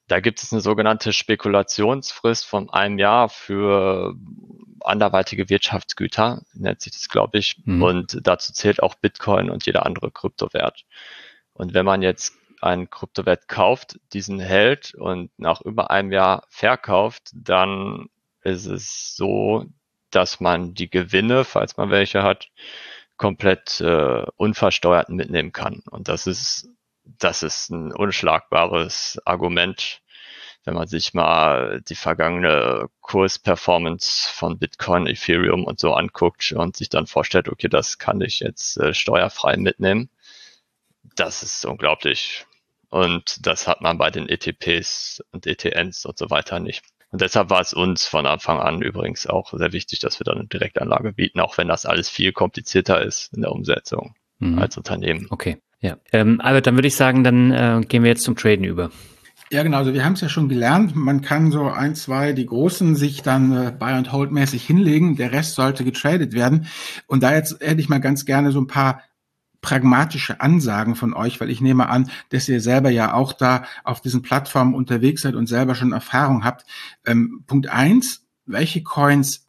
Da gibt es eine sogenannte Spekulationsfrist von einem Jahr für anderweitige Wirtschaftsgüter, nennt sich das, glaube ich. Mhm. Und dazu zählt auch Bitcoin und jeder andere Kryptowert. Und wenn man jetzt einen Kryptowert kauft, diesen hält und nach über einem Jahr verkauft, dann ist es so, dass man die Gewinne, falls man welche hat, komplett äh, unversteuert mitnehmen kann. Und das ist, das ist ein unschlagbares Argument, wenn man sich mal die vergangene Kursperformance von Bitcoin, Ethereum und so anguckt und sich dann vorstellt, okay, das kann ich jetzt äh, steuerfrei mitnehmen. Das ist unglaublich. Und das hat man bei den E T Ps und E T Ns und so weiter nicht. Und deshalb war es uns von Anfang an übrigens auch sehr wichtig, dass wir dann eine Direktanlage bieten, auch wenn das alles viel komplizierter ist in der Umsetzung mhm. als Unternehmen. Okay, ja. Ähm, Albert, dann würde ich sagen, dann äh, gehen wir jetzt zum Traden über. Ja, genau. Also wir haben es ja schon gelernt. Man kann so ein, zwei, die Großen sich dann äh, Buy-and-Hold-mäßig hinlegen. Der Rest sollte getradet werden. Und da jetzt hätte ich mal ganz gerne so ein paar pragmatische Ansagen von euch, weil ich nehme an, dass ihr selber ja auch da auf diesen Plattformen unterwegs seid und selber schon Erfahrung habt. Ähm, Punkt eins, welche Coins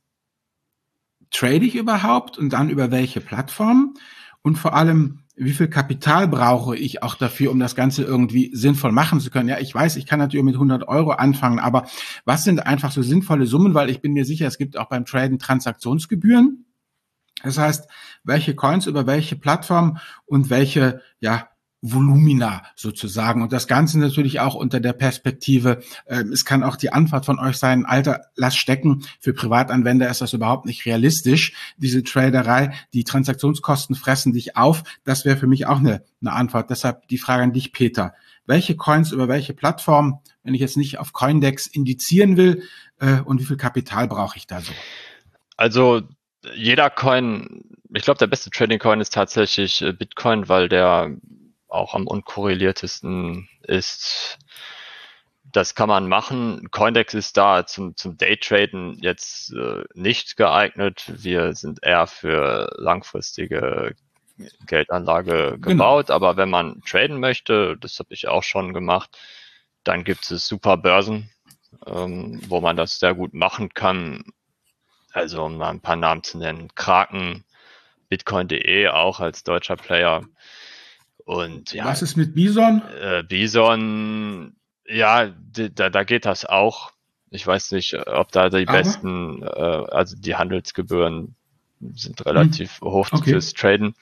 trade ich überhaupt und dann über welche Plattformen? Und vor allem, wie viel Kapital brauche ich auch dafür, um das Ganze irgendwie sinnvoll machen zu können? Ja, ich weiß, ich kann natürlich mit hundert Euro anfangen, aber was sind einfach so sinnvolle Summen? Weil ich bin mir sicher, es gibt auch beim Traden Transaktionsgebühren. Das heißt, welche Coins über welche Plattform und welche, ja, Volumina sozusagen. Und das Ganze natürlich auch unter der Perspektive, äh, es kann auch die Antwort von euch sein, Alter, lass stecken. Für Privatanwender ist das überhaupt nicht realistisch, diese Traderei. Die Transaktionskosten fressen dich auf. Das wäre für mich auch eine, eine Antwort. Deshalb die Frage an dich, Peter. Welche Coins über welche Plattform, wenn ich jetzt nicht auf Coindex indizieren will, äh, und wie viel Kapital brauche ich da so? Also jeder Coin, ich glaube, der beste Trading-Coin ist tatsächlich Bitcoin, weil der auch am unkorreliertesten ist. Das kann man machen. Coindex ist da zum, zum Daytraden jetzt äh, nicht geeignet. Wir sind eher für langfristige Geldanlage gebaut. Genau. Aber wenn man traden möchte, das habe ich auch schon gemacht, dann gibt es super Börsen, ähm, wo man das sehr gut machen kann. Also um mal ein paar Namen zu nennen, Kraken, Bitcoin punkt de auch als deutscher Player. Und ja, was ist mit Bison? Äh, Bison, ja, die, da, da geht das auch. Ich weiß nicht, ob da die Aber? besten, äh, also die Handelsgebühren sind relativ hm. hoch okay. fürs Traden.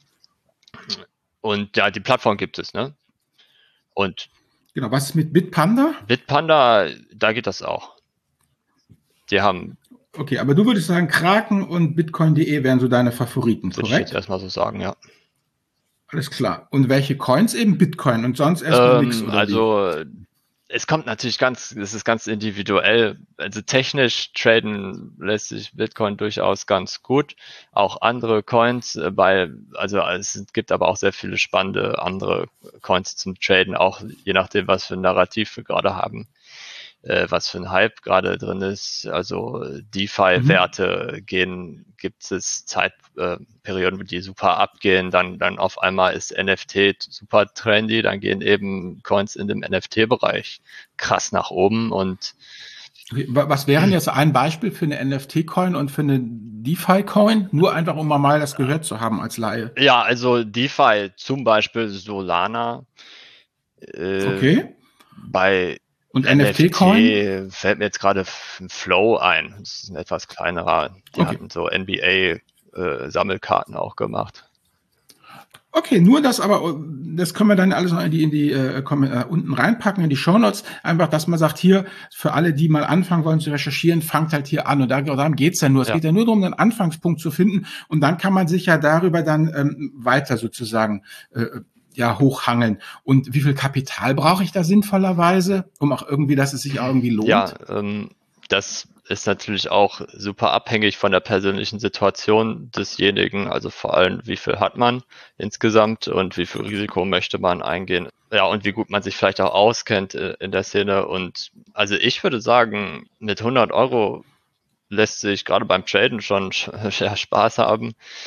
Und ja, die Plattform gibt es, ne? Und genau, was ist mit Bitpanda? Bitpanda, da geht das auch. Die haben Okay, aber du würdest sagen, Kraken und Bitcoin punkt de wären so deine Favoriten, korrekt? Würde ich jetzt erstmal so sagen, ja. Alles klar. Und welche Coins eben? Bitcoin und sonst erstmal ähm, nichts? Also wie? Es kommt natürlich ganz, es ist ganz individuell. Also technisch traden lässt sich Bitcoin durchaus ganz gut. Auch andere Coins, bei, also es gibt aber auch sehr viele spannende andere Coins zum Traden, auch je nachdem, was für ein Narrativ wir gerade haben. Was für ein Hype gerade drin ist. Also DeFi-Werte mhm. gehen, gibt es Zeitperioden, äh, die super abgehen, dann, dann auf einmal ist N F T super trendy, dann gehen eben Coins in dem N F T-Bereich krass nach oben und okay, was wären jetzt ein Beispiel für eine N F T-Coin und für eine DeFi-Coin? Nur einfach, um mal das gehört zu haben als Laie. Ja, also DeFi, zum Beispiel Solana. Äh, okay. Bei Und N F T-Coin? Fällt mir jetzt gerade Flow ein. Das ist ein etwas kleinerer. Die okay. hatten so N B A-Sammelkarten äh, auch gemacht. Okay, nur das, aber das können wir dann alles noch in die, in die äh, äh, unten reinpacken, in die Shownotes. Einfach, dass man sagt, hier, für alle, die mal anfangen wollen zu recherchieren, fangt halt hier an. Und da, darum geht's ja nur. Es ja. geht ja nur darum, einen Anfangspunkt zu finden. Und dann kann man sich ja darüber dann ähm, weiter sozusagen äh, ja, hochhangeln. Und wie viel Kapital brauche ich da sinnvollerweise, um auch irgendwie, dass es sich auch irgendwie lohnt? Ja, ähm, das ist natürlich auch super abhängig von der persönlichen Situation desjenigen, also vor allem, wie viel hat man insgesamt und wie viel Risiko möchte man eingehen. Ja, und wie gut man sich vielleicht auch auskennt in der Szene. Und also ich würde sagen, mit hundert Euro lässt sich gerade beim Traden schon ja, Spaß haben.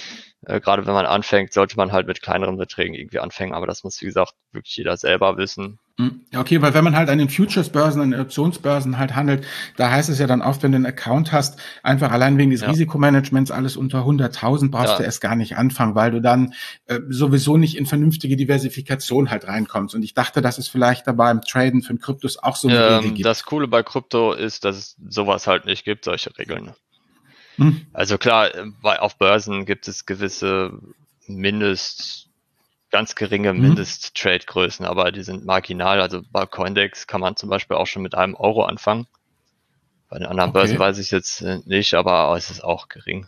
Äh, gerade wenn man anfängt, sollte man halt mit kleineren Beträgen irgendwie anfangen, aber das muss, wie gesagt, wirklich jeder selber wissen. Ja, okay, weil wenn man halt an den Futures-Börsen, an den Optionsbörsen halt handelt, da heißt es ja dann oft, wenn du einen Account hast, einfach allein wegen des Ja. Risikomanagements alles unter hunderttausend brauchst Ja. du erst gar nicht anfangen, weil du dann äh, sowieso nicht in vernünftige Diversifikation halt reinkommst. Und ich dachte, dass es vielleicht da beim Traden für Kryptos auch so eine Ähm, Regel gibt. das Coole bei Krypto ist, dass es sowas halt nicht gibt, solche Regeln. Hm. Also klar, bei, auf Börsen gibt es gewisse Mindest, ganz geringe Mindest-Trade-Größen, aber die sind marginal. Also bei Coindex kann man zum Beispiel auch schon mit einem Euro anfangen. Bei den anderen Okay. Börsen weiß ich jetzt nicht, aber es ist auch gering.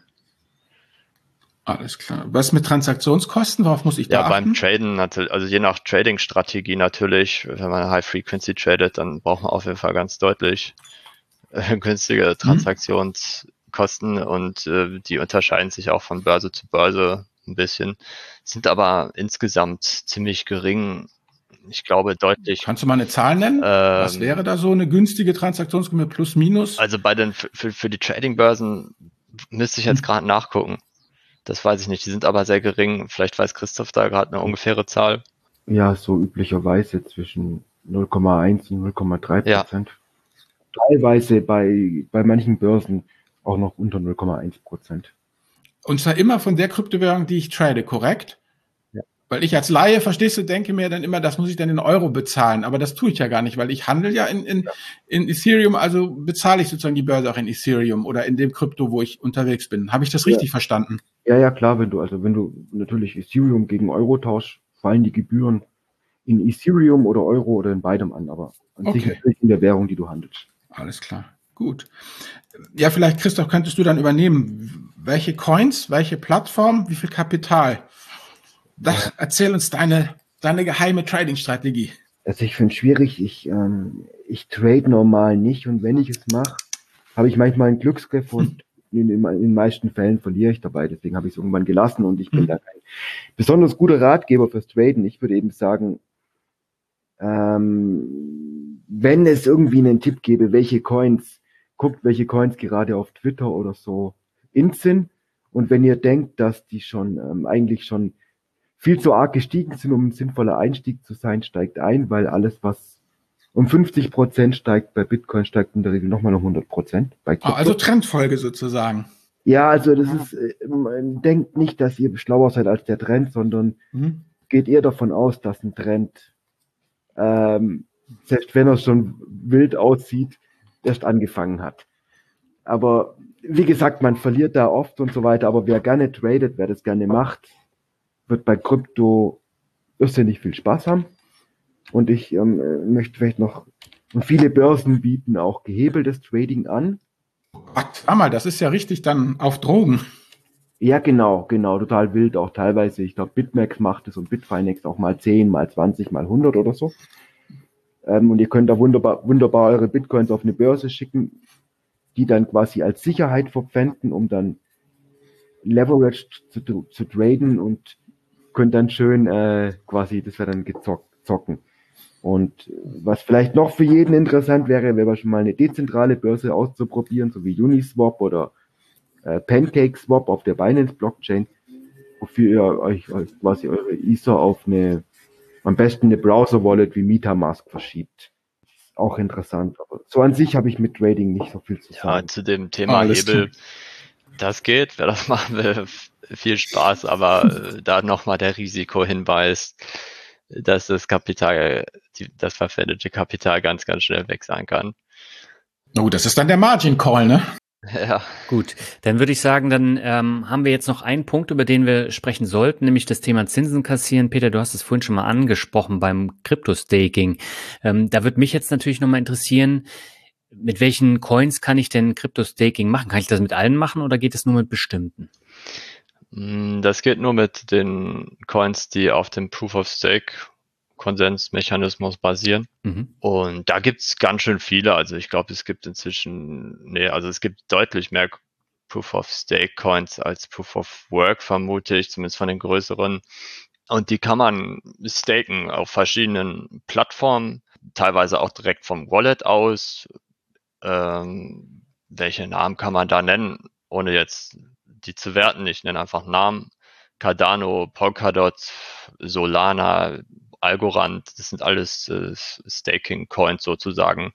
Alles klar. Was mit Transaktionskosten? Worauf muss ich da Ja, achten? beim Traden, natürlich, also je nach Trading-Strategie natürlich, wenn man High Frequency tradet, dann braucht man auf jeden Fall ganz deutlich äh, günstige Transaktionskosten und äh, die unterscheiden sich auch von Börse zu Börse ein bisschen, sind aber insgesamt ziemlich gering. Ich glaube deutlich. Kannst du mal eine Zahl nennen? Ähm, Was wäre da so eine günstige Transaktionsgebühr plus minus? Also bei den für, für die Trading-Börsen müsste ich jetzt Hm. gerade nachgucken. Das weiß ich nicht. Die sind aber sehr gering. Vielleicht weiß Christoph da gerade eine ungefähre Zahl. Ja, so üblicherweise zwischen null Komma eins und null Komma drei Ja. Prozent. Teilweise bei, bei manchen Börsen auch noch unter null Komma eins Prozent. Und zwar immer von der Kryptowährung, die ich trade, korrekt? Ja. Weil ich als Laie, verstehst du, denke mir dann immer, das muss ich dann in Euro bezahlen. Aber das tue ich ja gar nicht, weil ich handle ja in, in, in Ethereum, also bezahle ich sozusagen die Börse auch in Ethereum oder in dem Krypto, wo ich unterwegs bin. Habe ich das richtig Ja. verstanden? Ja, ja, klar, wenn du, also wenn du natürlich Ethereum gegen Euro tauschst, fallen die Gebühren in Ethereum oder Euro oder in beidem an, aber an sich Okay. natürlich in der Währung, die du handelst. Alles klar. Gut. Ja, vielleicht, Christoph, könntest du dann übernehmen. Welche Coins, welche Plattform, wie viel Kapital? Das, erzähl uns deine, deine geheime Trading-Strategie. Also ich finde es schwierig, ich, ähm, ich trade normal nicht und wenn ich es mache, habe ich manchmal einen Glücksgriff und in, in, in den meisten Fällen verliere ich dabei. Deswegen habe ich es irgendwann gelassen und ich bin Hm. da kein besonders guter Ratgeber fürs Traden. Ich würde eben sagen, ähm, wenn es irgendwie einen Tipp gäbe, welche Coins, guckt, welche Coins gerade auf Twitter oder so in sind. Und wenn ihr denkt, dass die schon ähm, eigentlich schon viel zu arg gestiegen sind, um ein sinnvoller Einstieg zu sein, steigt ein, weil alles, was um fünfzig Prozent steigt bei Bitcoin, steigt in der Regel nochmal um hundert Prozent. Bei Ah, also Trendfolge sozusagen. Ja, also das ist, äh, denkt nicht, dass ihr schlauer seid als der Trend, sondern Mhm. geht eher davon aus, dass ein Trend, ähm, selbst wenn er schon wild aussieht, erst angefangen hat. Aber wie gesagt, man verliert da oft und so weiter, aber wer gerne tradet, wer das gerne macht, wird bei Krypto irrsinnig viel Spaß haben. Und ich ähm, möchte vielleicht noch, und viele Börsen bieten auch gehebeltes Trading an. Ach, sag mal, das ist ja richtig dann auf Drogen. Ja, genau, genau, total wild auch teilweise. Ich glaube, BitMEX macht es und Bitfinex auch mal zehn, mal zwanzig, mal hundert oder so. Ähm, und ihr könnt da wunderbar, wunderbar eure Bitcoins auf eine Börse schicken, die dann quasi als Sicherheit verpfänden, um dann leveraged zu, zu traden und könnt dann schön äh, quasi, das wäre dann gezockt, zocken. Und was vielleicht noch für jeden interessant wäre, wäre schon mal eine dezentrale Börse auszuprobieren, so wie Uniswap oder äh, PancakeSwap auf der Binance Blockchain, wofür ihr euch, euch quasi eure Ether auf eine, am besten eine Browser-Wallet wie MetaMask verschiebt. Auch interessant. Aber so an sich habe ich mit Trading nicht so viel zu sagen. Ja, zu dem Thema Alles Hebel, klar. das geht, wer das machen will, viel Spaß, aber äh, da nochmal der Risikohinweis, dass das Kapital, die, das verpfändete Kapital ganz, ganz schnell weg sein kann. Oh, das ist dann der Margin Call, ne? Ja. Gut, dann würde ich sagen, dann ähm, haben wir jetzt noch einen Punkt, über den wir sprechen sollten, nämlich das Thema Zinsen kassieren. Peter, du hast es vorhin schon mal angesprochen beim Crypto-Staking. Ähm, da würde mich jetzt natürlich nochmal interessieren, mit welchen Coins kann ich denn Crypto-Staking machen? Kann ich das mit allen machen oder geht es nur mit bestimmten? Das geht nur mit den Coins, die auf dem Proof-of-Stake-Konsensmechanismus basieren. Mhm. Und da gibt's ganz schön viele. Also ich glaube, es gibt inzwischen, nee, also es gibt deutlich mehr Proof-of-Stake-Coins als Proof-of-Work, vermute ich, zumindest von den größeren. Und die kann man staken auf verschiedenen Plattformen, teilweise auch direkt vom Wallet aus. Ähm, welche Namen kann man da nennen, ohne jetzt die zu werten? Ich nenne einfach Namen. Cardano, Polkadot, Solana, Algorand, das sind alles äh, Staking-Coins sozusagen.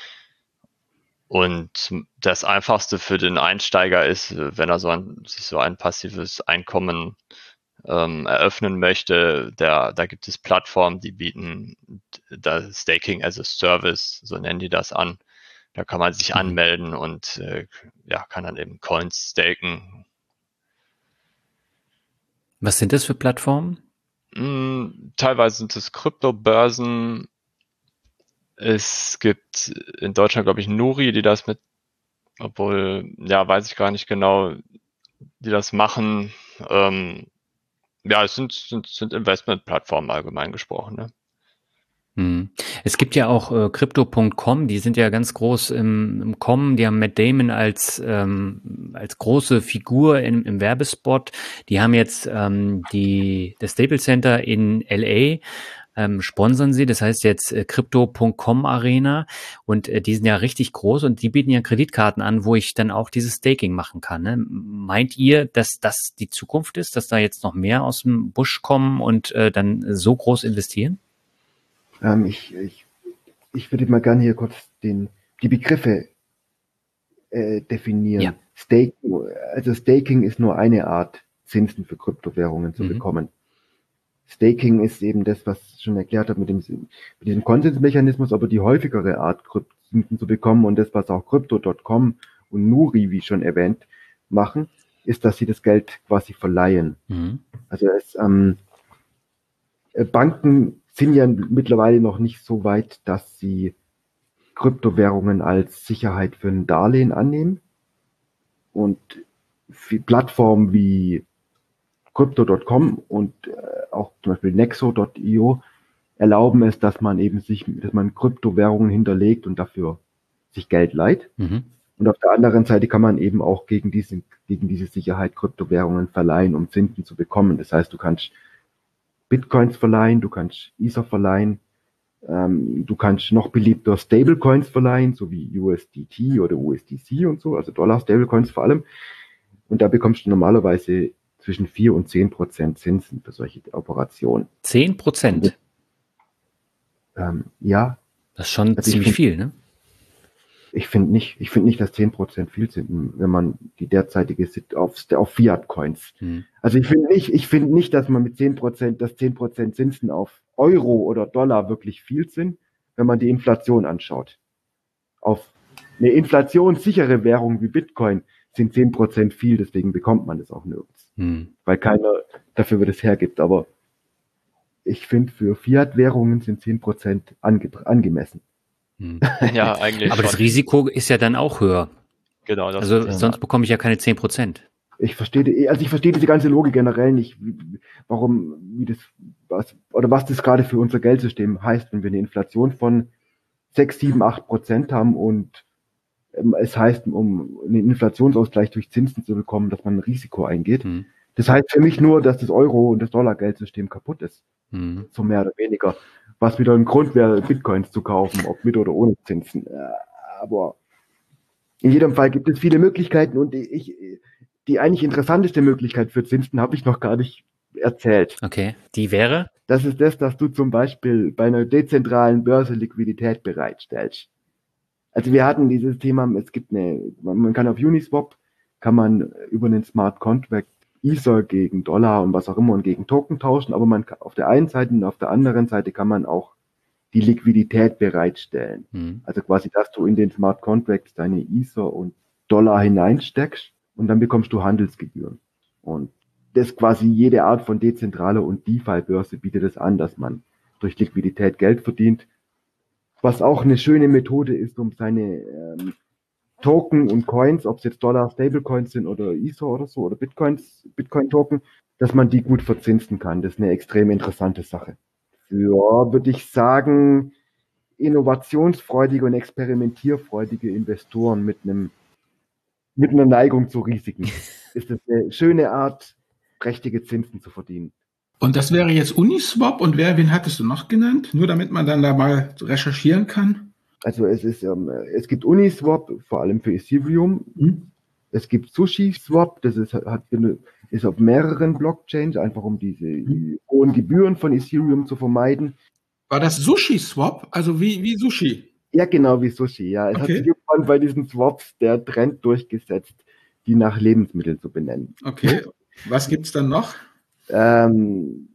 Und das Einfachste für den Einsteiger ist, wenn er so ein, sich so ein passives Einkommen ähm, eröffnen möchte, der, da gibt es Plattformen, die bieten das Staking as a Service, so nennen die das an. Da kann man sich mhm. anmelden und äh, ja, kann dann eben Coins staken. Was sind das für Plattformen? Mm, teilweise sind es Kryptobörsen. Es gibt in Deutschland, glaube ich, Nuri, die das mit, obwohl, ja, weiß ich gar nicht genau, die das machen. Ähm, ja, es sind, sind, sind Investmentplattformen allgemein gesprochen, ne? Hm. Es gibt ja auch äh, Crypto Punkt com, die sind ja ganz groß im, im Kommen, die haben Matt Damon als ähm, als große Figur im, im Werbespot. Die haben jetzt ähm, die das Staples Center in L A, ähm, sponsern sie, das heißt jetzt äh, Crypto Punkt com Arena, und äh, die sind ja richtig groß und die bieten ja Kreditkarten an, wo ich dann auch dieses Staking machen kann. Ne? Meint ihr, dass das die Zukunft ist, dass da jetzt noch mehr aus dem Busch kommen und äh, dann so groß investieren? Ähm, ich, ich, ich würde mal gerne hier kurz den, die Begriffe äh, definieren. Ja. Staking, also Staking ist nur eine Art, Zinsen für Kryptowährungen zu mhm. bekommen. Staking ist eben das, was ich schon erklärt habe mit dem, mit diesem Konsensmechanismus, aber die häufigere Art, Zinsen zu bekommen, und das, was auch Crypto Punkt com und Nuri, wie schon erwähnt, machen, ist, dass sie das Geld quasi verleihen. Mhm. Also es, ähm, Banken sind ja mittlerweile noch nicht so weit, dass sie Kryptowährungen als Sicherheit für ein Darlehen annehmen. Und Plattformen wie Crypto Punkt com und äh, auch zum Beispiel Nexo Punkt io erlauben es, dass man eben sich, dass man Kryptowährungen hinterlegt und dafür sich Geld leiht. Mhm. Und auf der anderen Seite kann man eben auch gegen diese, gegen diese Sicherheit Kryptowährungen verleihen, um Zinsen zu bekommen. Das heißt, du kannst Bitcoins verleihen, du kannst Ether verleihen, ähm, du kannst noch beliebter Stablecoins verleihen, so wie U S D T oder U S D C und so, also Dollar-Stablecoins vor allem. Und da bekommst du normalerweise zwischen vier und zehn Prozent Zinsen für solche Operationen. zehn Prozent? Ähm, ja. Das ist schon also ziemlich find, viel, ne? Ich finde nicht, ich finde nicht, dass zehn Prozent viel sind, wenn man die derzeitige auf, auf Fiat-Coins. Hm. Also ich finde nicht, ich finde nicht, dass man mit zehn Prozent, dass zehn Prozent Zinsen auf Euro oder Dollar wirklich viel sind, wenn man die Inflation anschaut. Auf eine inflationssichere Währung wie Bitcoin sind zehn Prozent viel, deswegen bekommt man das auch nirgends. Hm. Weil keiner dafür das hergibt. Aber ich finde, für Fiat-Währungen sind zehn Prozent ange angemessen. Hm. Ja, eigentlich. Aber schon. Das Risiko ist ja dann auch höher. Genau. Das also ist, sonst ja. bekomme ich ja keine zehn Prozent. Ich verstehe, die, also ich verstehe diese ganze Logik generell nicht, warum, wie das, was, oder was das gerade für unser Geldsystem heißt, wenn wir eine Inflation von sechs, sieben, acht Prozent haben und ähm, es heißt, um einen Inflationsausgleich durch Zinsen zu bekommen, dass man ein Risiko eingeht. Hm. Das heißt für mich nur, dass das Euro- und das Dollar-Geldsystem kaputt ist. Hm. So mehr oder weniger. Was wieder ein Grund wäre, Bitcoins zu kaufen, ob mit oder ohne Zinsen. Aber in jedem Fall gibt es viele Möglichkeiten und ich, die eigentlich interessanteste Möglichkeit für Zinsen habe ich noch gar nicht erzählt. Okay, die wäre? Das ist das, dass du zum Beispiel bei einer dezentralen Börse Liquidität bereitstellst. Also wir hatten dieses Thema, es gibt eine, man kann auf Uniswap, kann man über einen Smart Contract Ether gegen Dollar und was auch immer und gegen Token tauschen, aber man kann auf der einen Seite und auf der anderen Seite kann man auch die Liquidität bereitstellen. Mhm. Also quasi, dass du in den Smart Contracts deine Ether und Dollar hineinsteckst und dann bekommst du Handelsgebühren. Und das quasi jede Art von dezentraler und DeFi-Börse bietet es an, dass man durch Liquidität Geld verdient. Was auch eine schöne Methode ist, um seine ähm, Token und Coins, ob es jetzt Dollar, Stablecoins sind oder Ether oder so, oder Bitcoins, Bitcoin-Token, dass man die gut verzinsen kann. Das ist eine extrem interessante Sache. Für, würde ich sagen, innovationsfreudige und experimentierfreudige Investoren mit einem, mit einer Neigung zu Risiken ist das eine schöne Art, prächtige Zinsen zu verdienen. Und das wäre jetzt Uniswap und wer, wen hattest du noch genannt? Nur damit man dann da mal recherchieren kann. Also es ist, ähm, es gibt Uniswap, vor allem für Ethereum. Mhm. Es gibt SushiSwap, das ist, hat, ist auf mehreren Blockchains, einfach um diese die hohen Gebühren von Ethereum zu vermeiden. War das SushiSwap? Also wie, wie Sushi? Ja, genau, wie Sushi, ja. Es Okay. hat sich irgendwann bei diesen Swaps der Trend durchgesetzt, die nach Lebensmitteln zu benennen. Okay. Was gibt's dann noch? Ähm,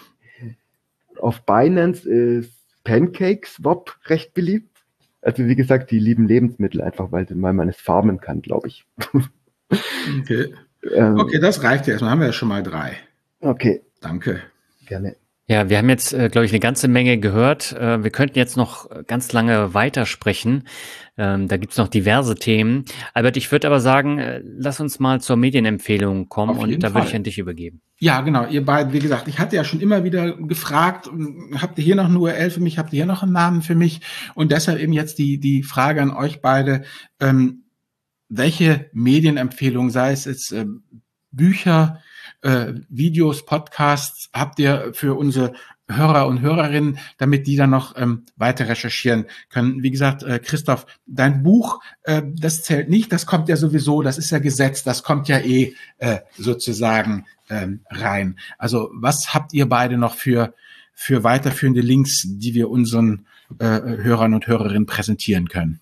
auf Binance ist PancakeSwap recht beliebt. Also wie gesagt, die lieben Lebensmittel einfach, weil, weil man es farmen kann, glaube ich. Okay. ähm, Okay, das reicht ja erstmal. Haben wir ja schon mal drei. Okay. Danke. Gerne. Ja, wir haben jetzt, äh, glaube ich, eine ganze Menge gehört. Äh, wir könnten jetzt noch ganz lange weitersprechen. Ähm, da gibt's noch diverse Themen. Albert, ich würde aber sagen, äh, lass uns mal zur Medienempfehlung kommen Auf und jeden da würde ich Fall. an dich übergeben. Ja, genau. Ihr beiden, wie gesagt, ich hatte ja schon immer wieder gefragt, habt ihr hier noch eine U R L für mich, habt ihr hier noch einen Namen für mich? Und deshalb eben jetzt die, die Frage an euch beide, ähm, welche Medienempfehlung, sei es jetzt äh, Bücher, äh, Videos, Podcasts, habt ihr für unsere Hörer und Hörerinnen, damit die dann noch ähm, weiter recherchieren können? Wie gesagt, äh, Christoph, dein Buch, äh, das zählt nicht, das kommt ja sowieso, das ist ja Gesetz, das kommt ja eh äh, sozusagen ähm, rein. Also was habt ihr beide noch für, für weiterführende Links, die wir unseren äh, Hörern und Hörerinnen präsentieren können?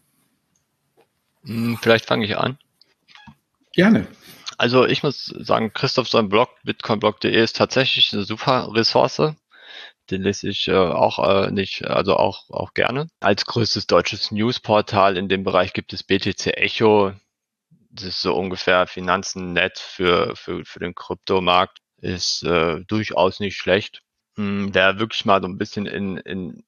Vielleicht fange ich an. Gerne. Also ich muss sagen, Christoph sein Blog, bitcoinblog punkt de, ist tatsächlich eine super Ressource. Den lese ich äh, auch äh, nicht, also auch auch gerne. Als größtes deutsches Newsportal in dem Bereich gibt es B T C Echo. Das ist so ungefähr Finanzen.net für für für den Kryptomarkt. Ist äh, durchaus nicht schlecht. Hm, der wirklich mal so ein bisschen in in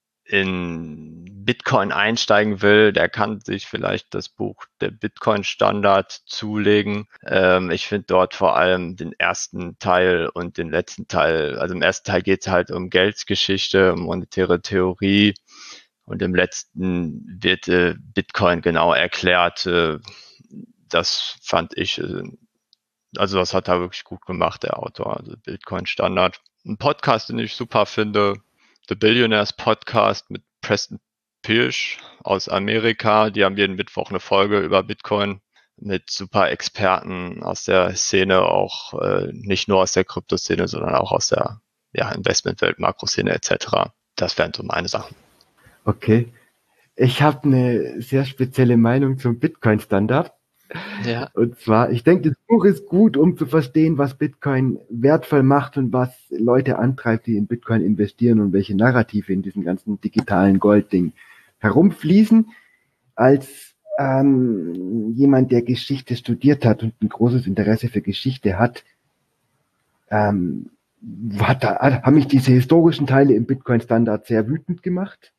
in Bitcoin einsteigen will, der kann sich vielleicht das Buch Der Bitcoin-Standard zulegen. Ähm, ich finde dort vor allem den ersten Teil und den letzten Teil, also im ersten Teil geht es halt um Geldgeschichte, um monetäre Theorie und im letzten wird äh, Bitcoin genau erklärt. Äh, das fand ich, äh, also das hat er wirklich gut gemacht, der Autor, also Bitcoin-Standard. Ein Podcast, den ich super finde, The Billionaires Podcast mit Preston Pirsch aus Amerika. Die haben jeden Mittwoch eine Folge über Bitcoin mit super Experten aus der Szene, auch äh, nicht nur aus der Kryptoszene, sondern auch aus der ja, Investmentwelt, Makroszene et cetera. Das wären so meine Sachen. Okay. Ich habe eine sehr spezielle Meinung zum Bitcoin-Standard. Ja. Und zwar, ich denke, das Buch ist gut, um zu verstehen, was Bitcoin wertvoll macht und was Leute antreibt, die in Bitcoin investieren und welche Narrative in diesem ganzen digitalen Goldding herumfließen. Als ähm, jemand, der Geschichte studiert hat und ein großes Interesse für Geschichte hat, ähm, hat da, haben mich diese historischen Teile im Bitcoin-Standard sehr wütend gemacht,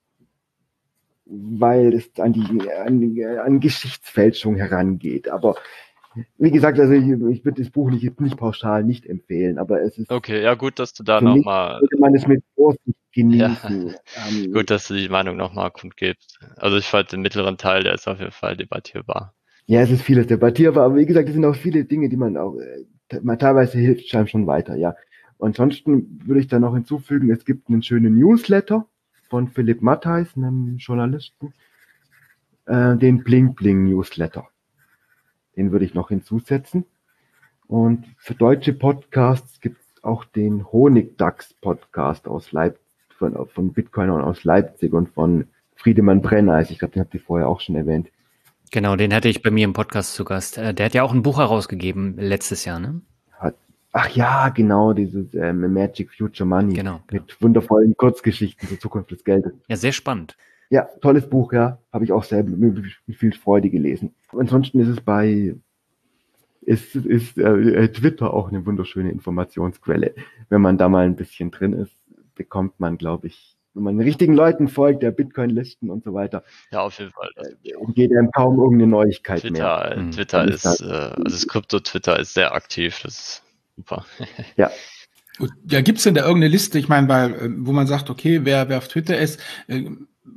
weil es an die an, an Geschichtsfälschung herangeht. Aber wie gesagt, also ich, ich würde das Buch nicht, nicht pauschal nicht empfehlen, aber es ist Okay, ja gut, dass du da für mich nochmal, sollte man es mit Vorsicht genießen. Ähm, gut, dass du die Meinung nochmal kundgibst. Also ich fand den mittleren Teil, der ist auf jeden Fall debattierbar. Ja, es ist vieles debattierbar, aber wie gesagt, es sind auch viele Dinge, die man auch, äh, man teilweise hilft einem schon weiter, ja. Und ansonsten würde ich da noch hinzufügen, es gibt einen schönen Newsletter von Philipp Mattheis, einem Journalisten, äh, den Bling Bling Newsletter. Den würde ich noch hinzusetzen. Und für deutsche Podcasts gibt es auch den Honigdachs Podcast aus Leipzig, von, von Bitcoinern aus Leipzig und von Friedemann Brenneis. Ich glaube, den habt ihr vorher auch schon erwähnt. Genau, den hatte ich bei mir im Podcast zu Gast. Der hat ja auch ein Buch herausgegeben letztes Jahr, ne? Hat, ach ja, genau, dieses ähm, Magic Future Money. Genau, genau. Mit wundervollen Kurzgeschichten zur Zukunft des Geldes. Ja, sehr spannend. Ja, tolles Buch, ja. Habe ich auch sehr mit, mit viel Freude gelesen. Ansonsten ist es bei ist, ist äh, Twitter auch eine wunderschöne Informationsquelle. Wenn man da mal ein bisschen drin ist, bekommt man, glaube ich, wenn man den richtigen Leuten folgt, der Bitcoin-Listen und so weiter, Ja, auf jeden Fall. Das äh, geht einem kaum irgendeine Neuigkeit Twitter, mehr. Mhm. Twitter Dann ist, ist äh, also das Krypto-Twitter ist sehr aktiv, das ist super. Ja, Gut, ja, gibt's denn da irgendeine Liste, ich meine, weil, äh, wo man sagt, okay, wer, wer auf Twitter ist, äh,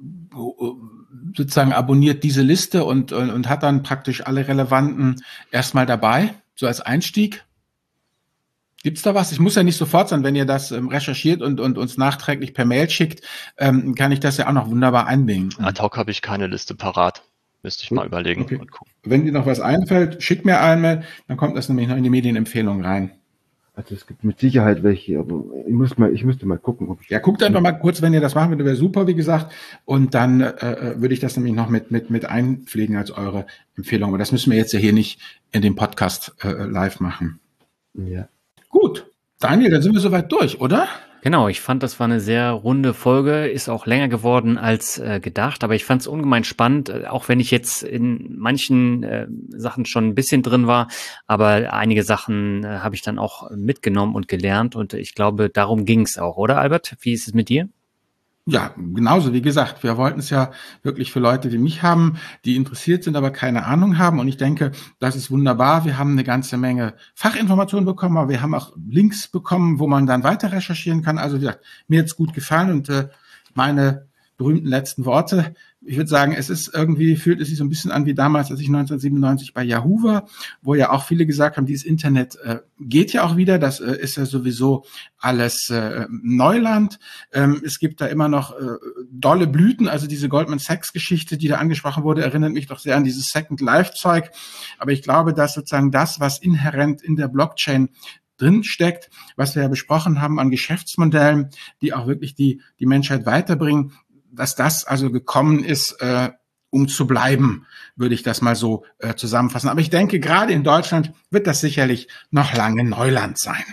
sozusagen abonniert diese Liste und, und, und hat dann praktisch alle relevanten erstmal dabei, so als Einstieg? Gibt's da was? Ich muss ja nicht sofort sein, wenn ihr das ähm, recherchiert und, und uns nachträglich per Mail schickt, ähm, kann ich das ja auch noch wunderbar einbinden. Ad hoc habe ich keine Liste parat. Müsste ich Gut. mal überlegen okay. und gucken. Wenn dir noch was einfällt, schick mir einmal, dann kommt das nämlich noch in die Medienempfehlung rein. Also es gibt mit Sicherheit welche, aber ich muss mal, ich müsste mal gucken, ob ich. Ja, guckt einfach mal kurz, wenn ihr das machen würdet, wäre super, wie gesagt. Und dann äh, würde ich das nämlich noch mit mit mit einpflegen als eure Empfehlung. Aber das müssen wir jetzt ja hier nicht in dem Podcast äh, live machen. Ja. Gut, Daniel, dann sind wir soweit durch, oder? Genau, ich fand, das war eine sehr runde Folge, ist auch länger geworden als äh, gedacht, aber ich fand es ungemein spannend, äh, auch wenn ich jetzt in manchen äh, Sachen schon ein bisschen drin war, aber einige Sachen äh, habe ich dann auch mitgenommen und gelernt und ich glaube, darum ging es auch, oder Albert? Wie ist es mit dir? Ja, genauso wie gesagt, wir wollten es ja wirklich für Leute, die mich haben, die interessiert sind, aber keine Ahnung haben. Und ich denke, das ist wunderbar. Wir haben eine ganze Menge Fachinformationen bekommen, aber wir haben auch Links bekommen, wo man dann weiter recherchieren kann. Also wie gesagt, mir hat's gut gefallen und äh, meine berühmten letzten Worte. Ich würde sagen, es ist irgendwie, fühlt es sich so ein bisschen an wie damals, als ich neunzehnhundertsiebenundneunzig bei Yahoo war, wo ja auch viele gesagt haben, dieses Internet äh, geht ja auch wieder, das äh, ist ja sowieso alles äh, Neuland. Ähm, es gibt da immer noch äh, dolle Blüten, also diese Goldman Sachs-Geschichte, die da angesprochen wurde, erinnert mich doch sehr an dieses Second Life-Zeug. Aber ich glaube, dass sozusagen das, was inhärent in der Blockchain drin steckt, was wir ja besprochen haben an Geschäftsmodellen, die auch wirklich die die Menschheit weiterbringen, dass das also gekommen ist, äh, um zu bleiben, würde ich das mal so äh, zusammenfassen. Aber ich denke, gerade in Deutschland wird das sicherlich noch lange Neuland sein.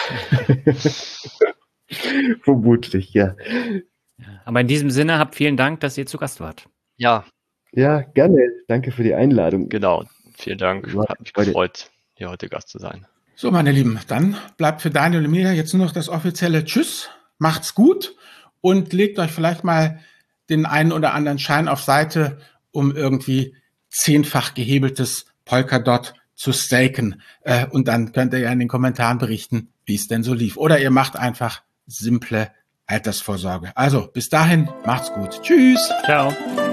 Vermutlich, ja. Aber in diesem Sinne, habt vielen Dank, dass ihr zu Gast wart. Ja. Ja, gerne. Danke für die Einladung. Genau. Vielen Dank. Hat mich gefreut, hier heute Gast zu sein. So, meine Lieben, dann bleibt für Daniel und mir jetzt nur noch das offizielle Tschüss. Macht's gut und legt euch vielleicht mal den einen oder anderen Schein auf Seite, um irgendwie zehnfach gehebeltes Polkadot zu staken. Äh, und dann könnt ihr ja in den Kommentaren berichten, wie es denn so lief. Oder ihr macht einfach simple Altersvorsorge. Also, bis dahin, macht's gut. Tschüss. Ciao.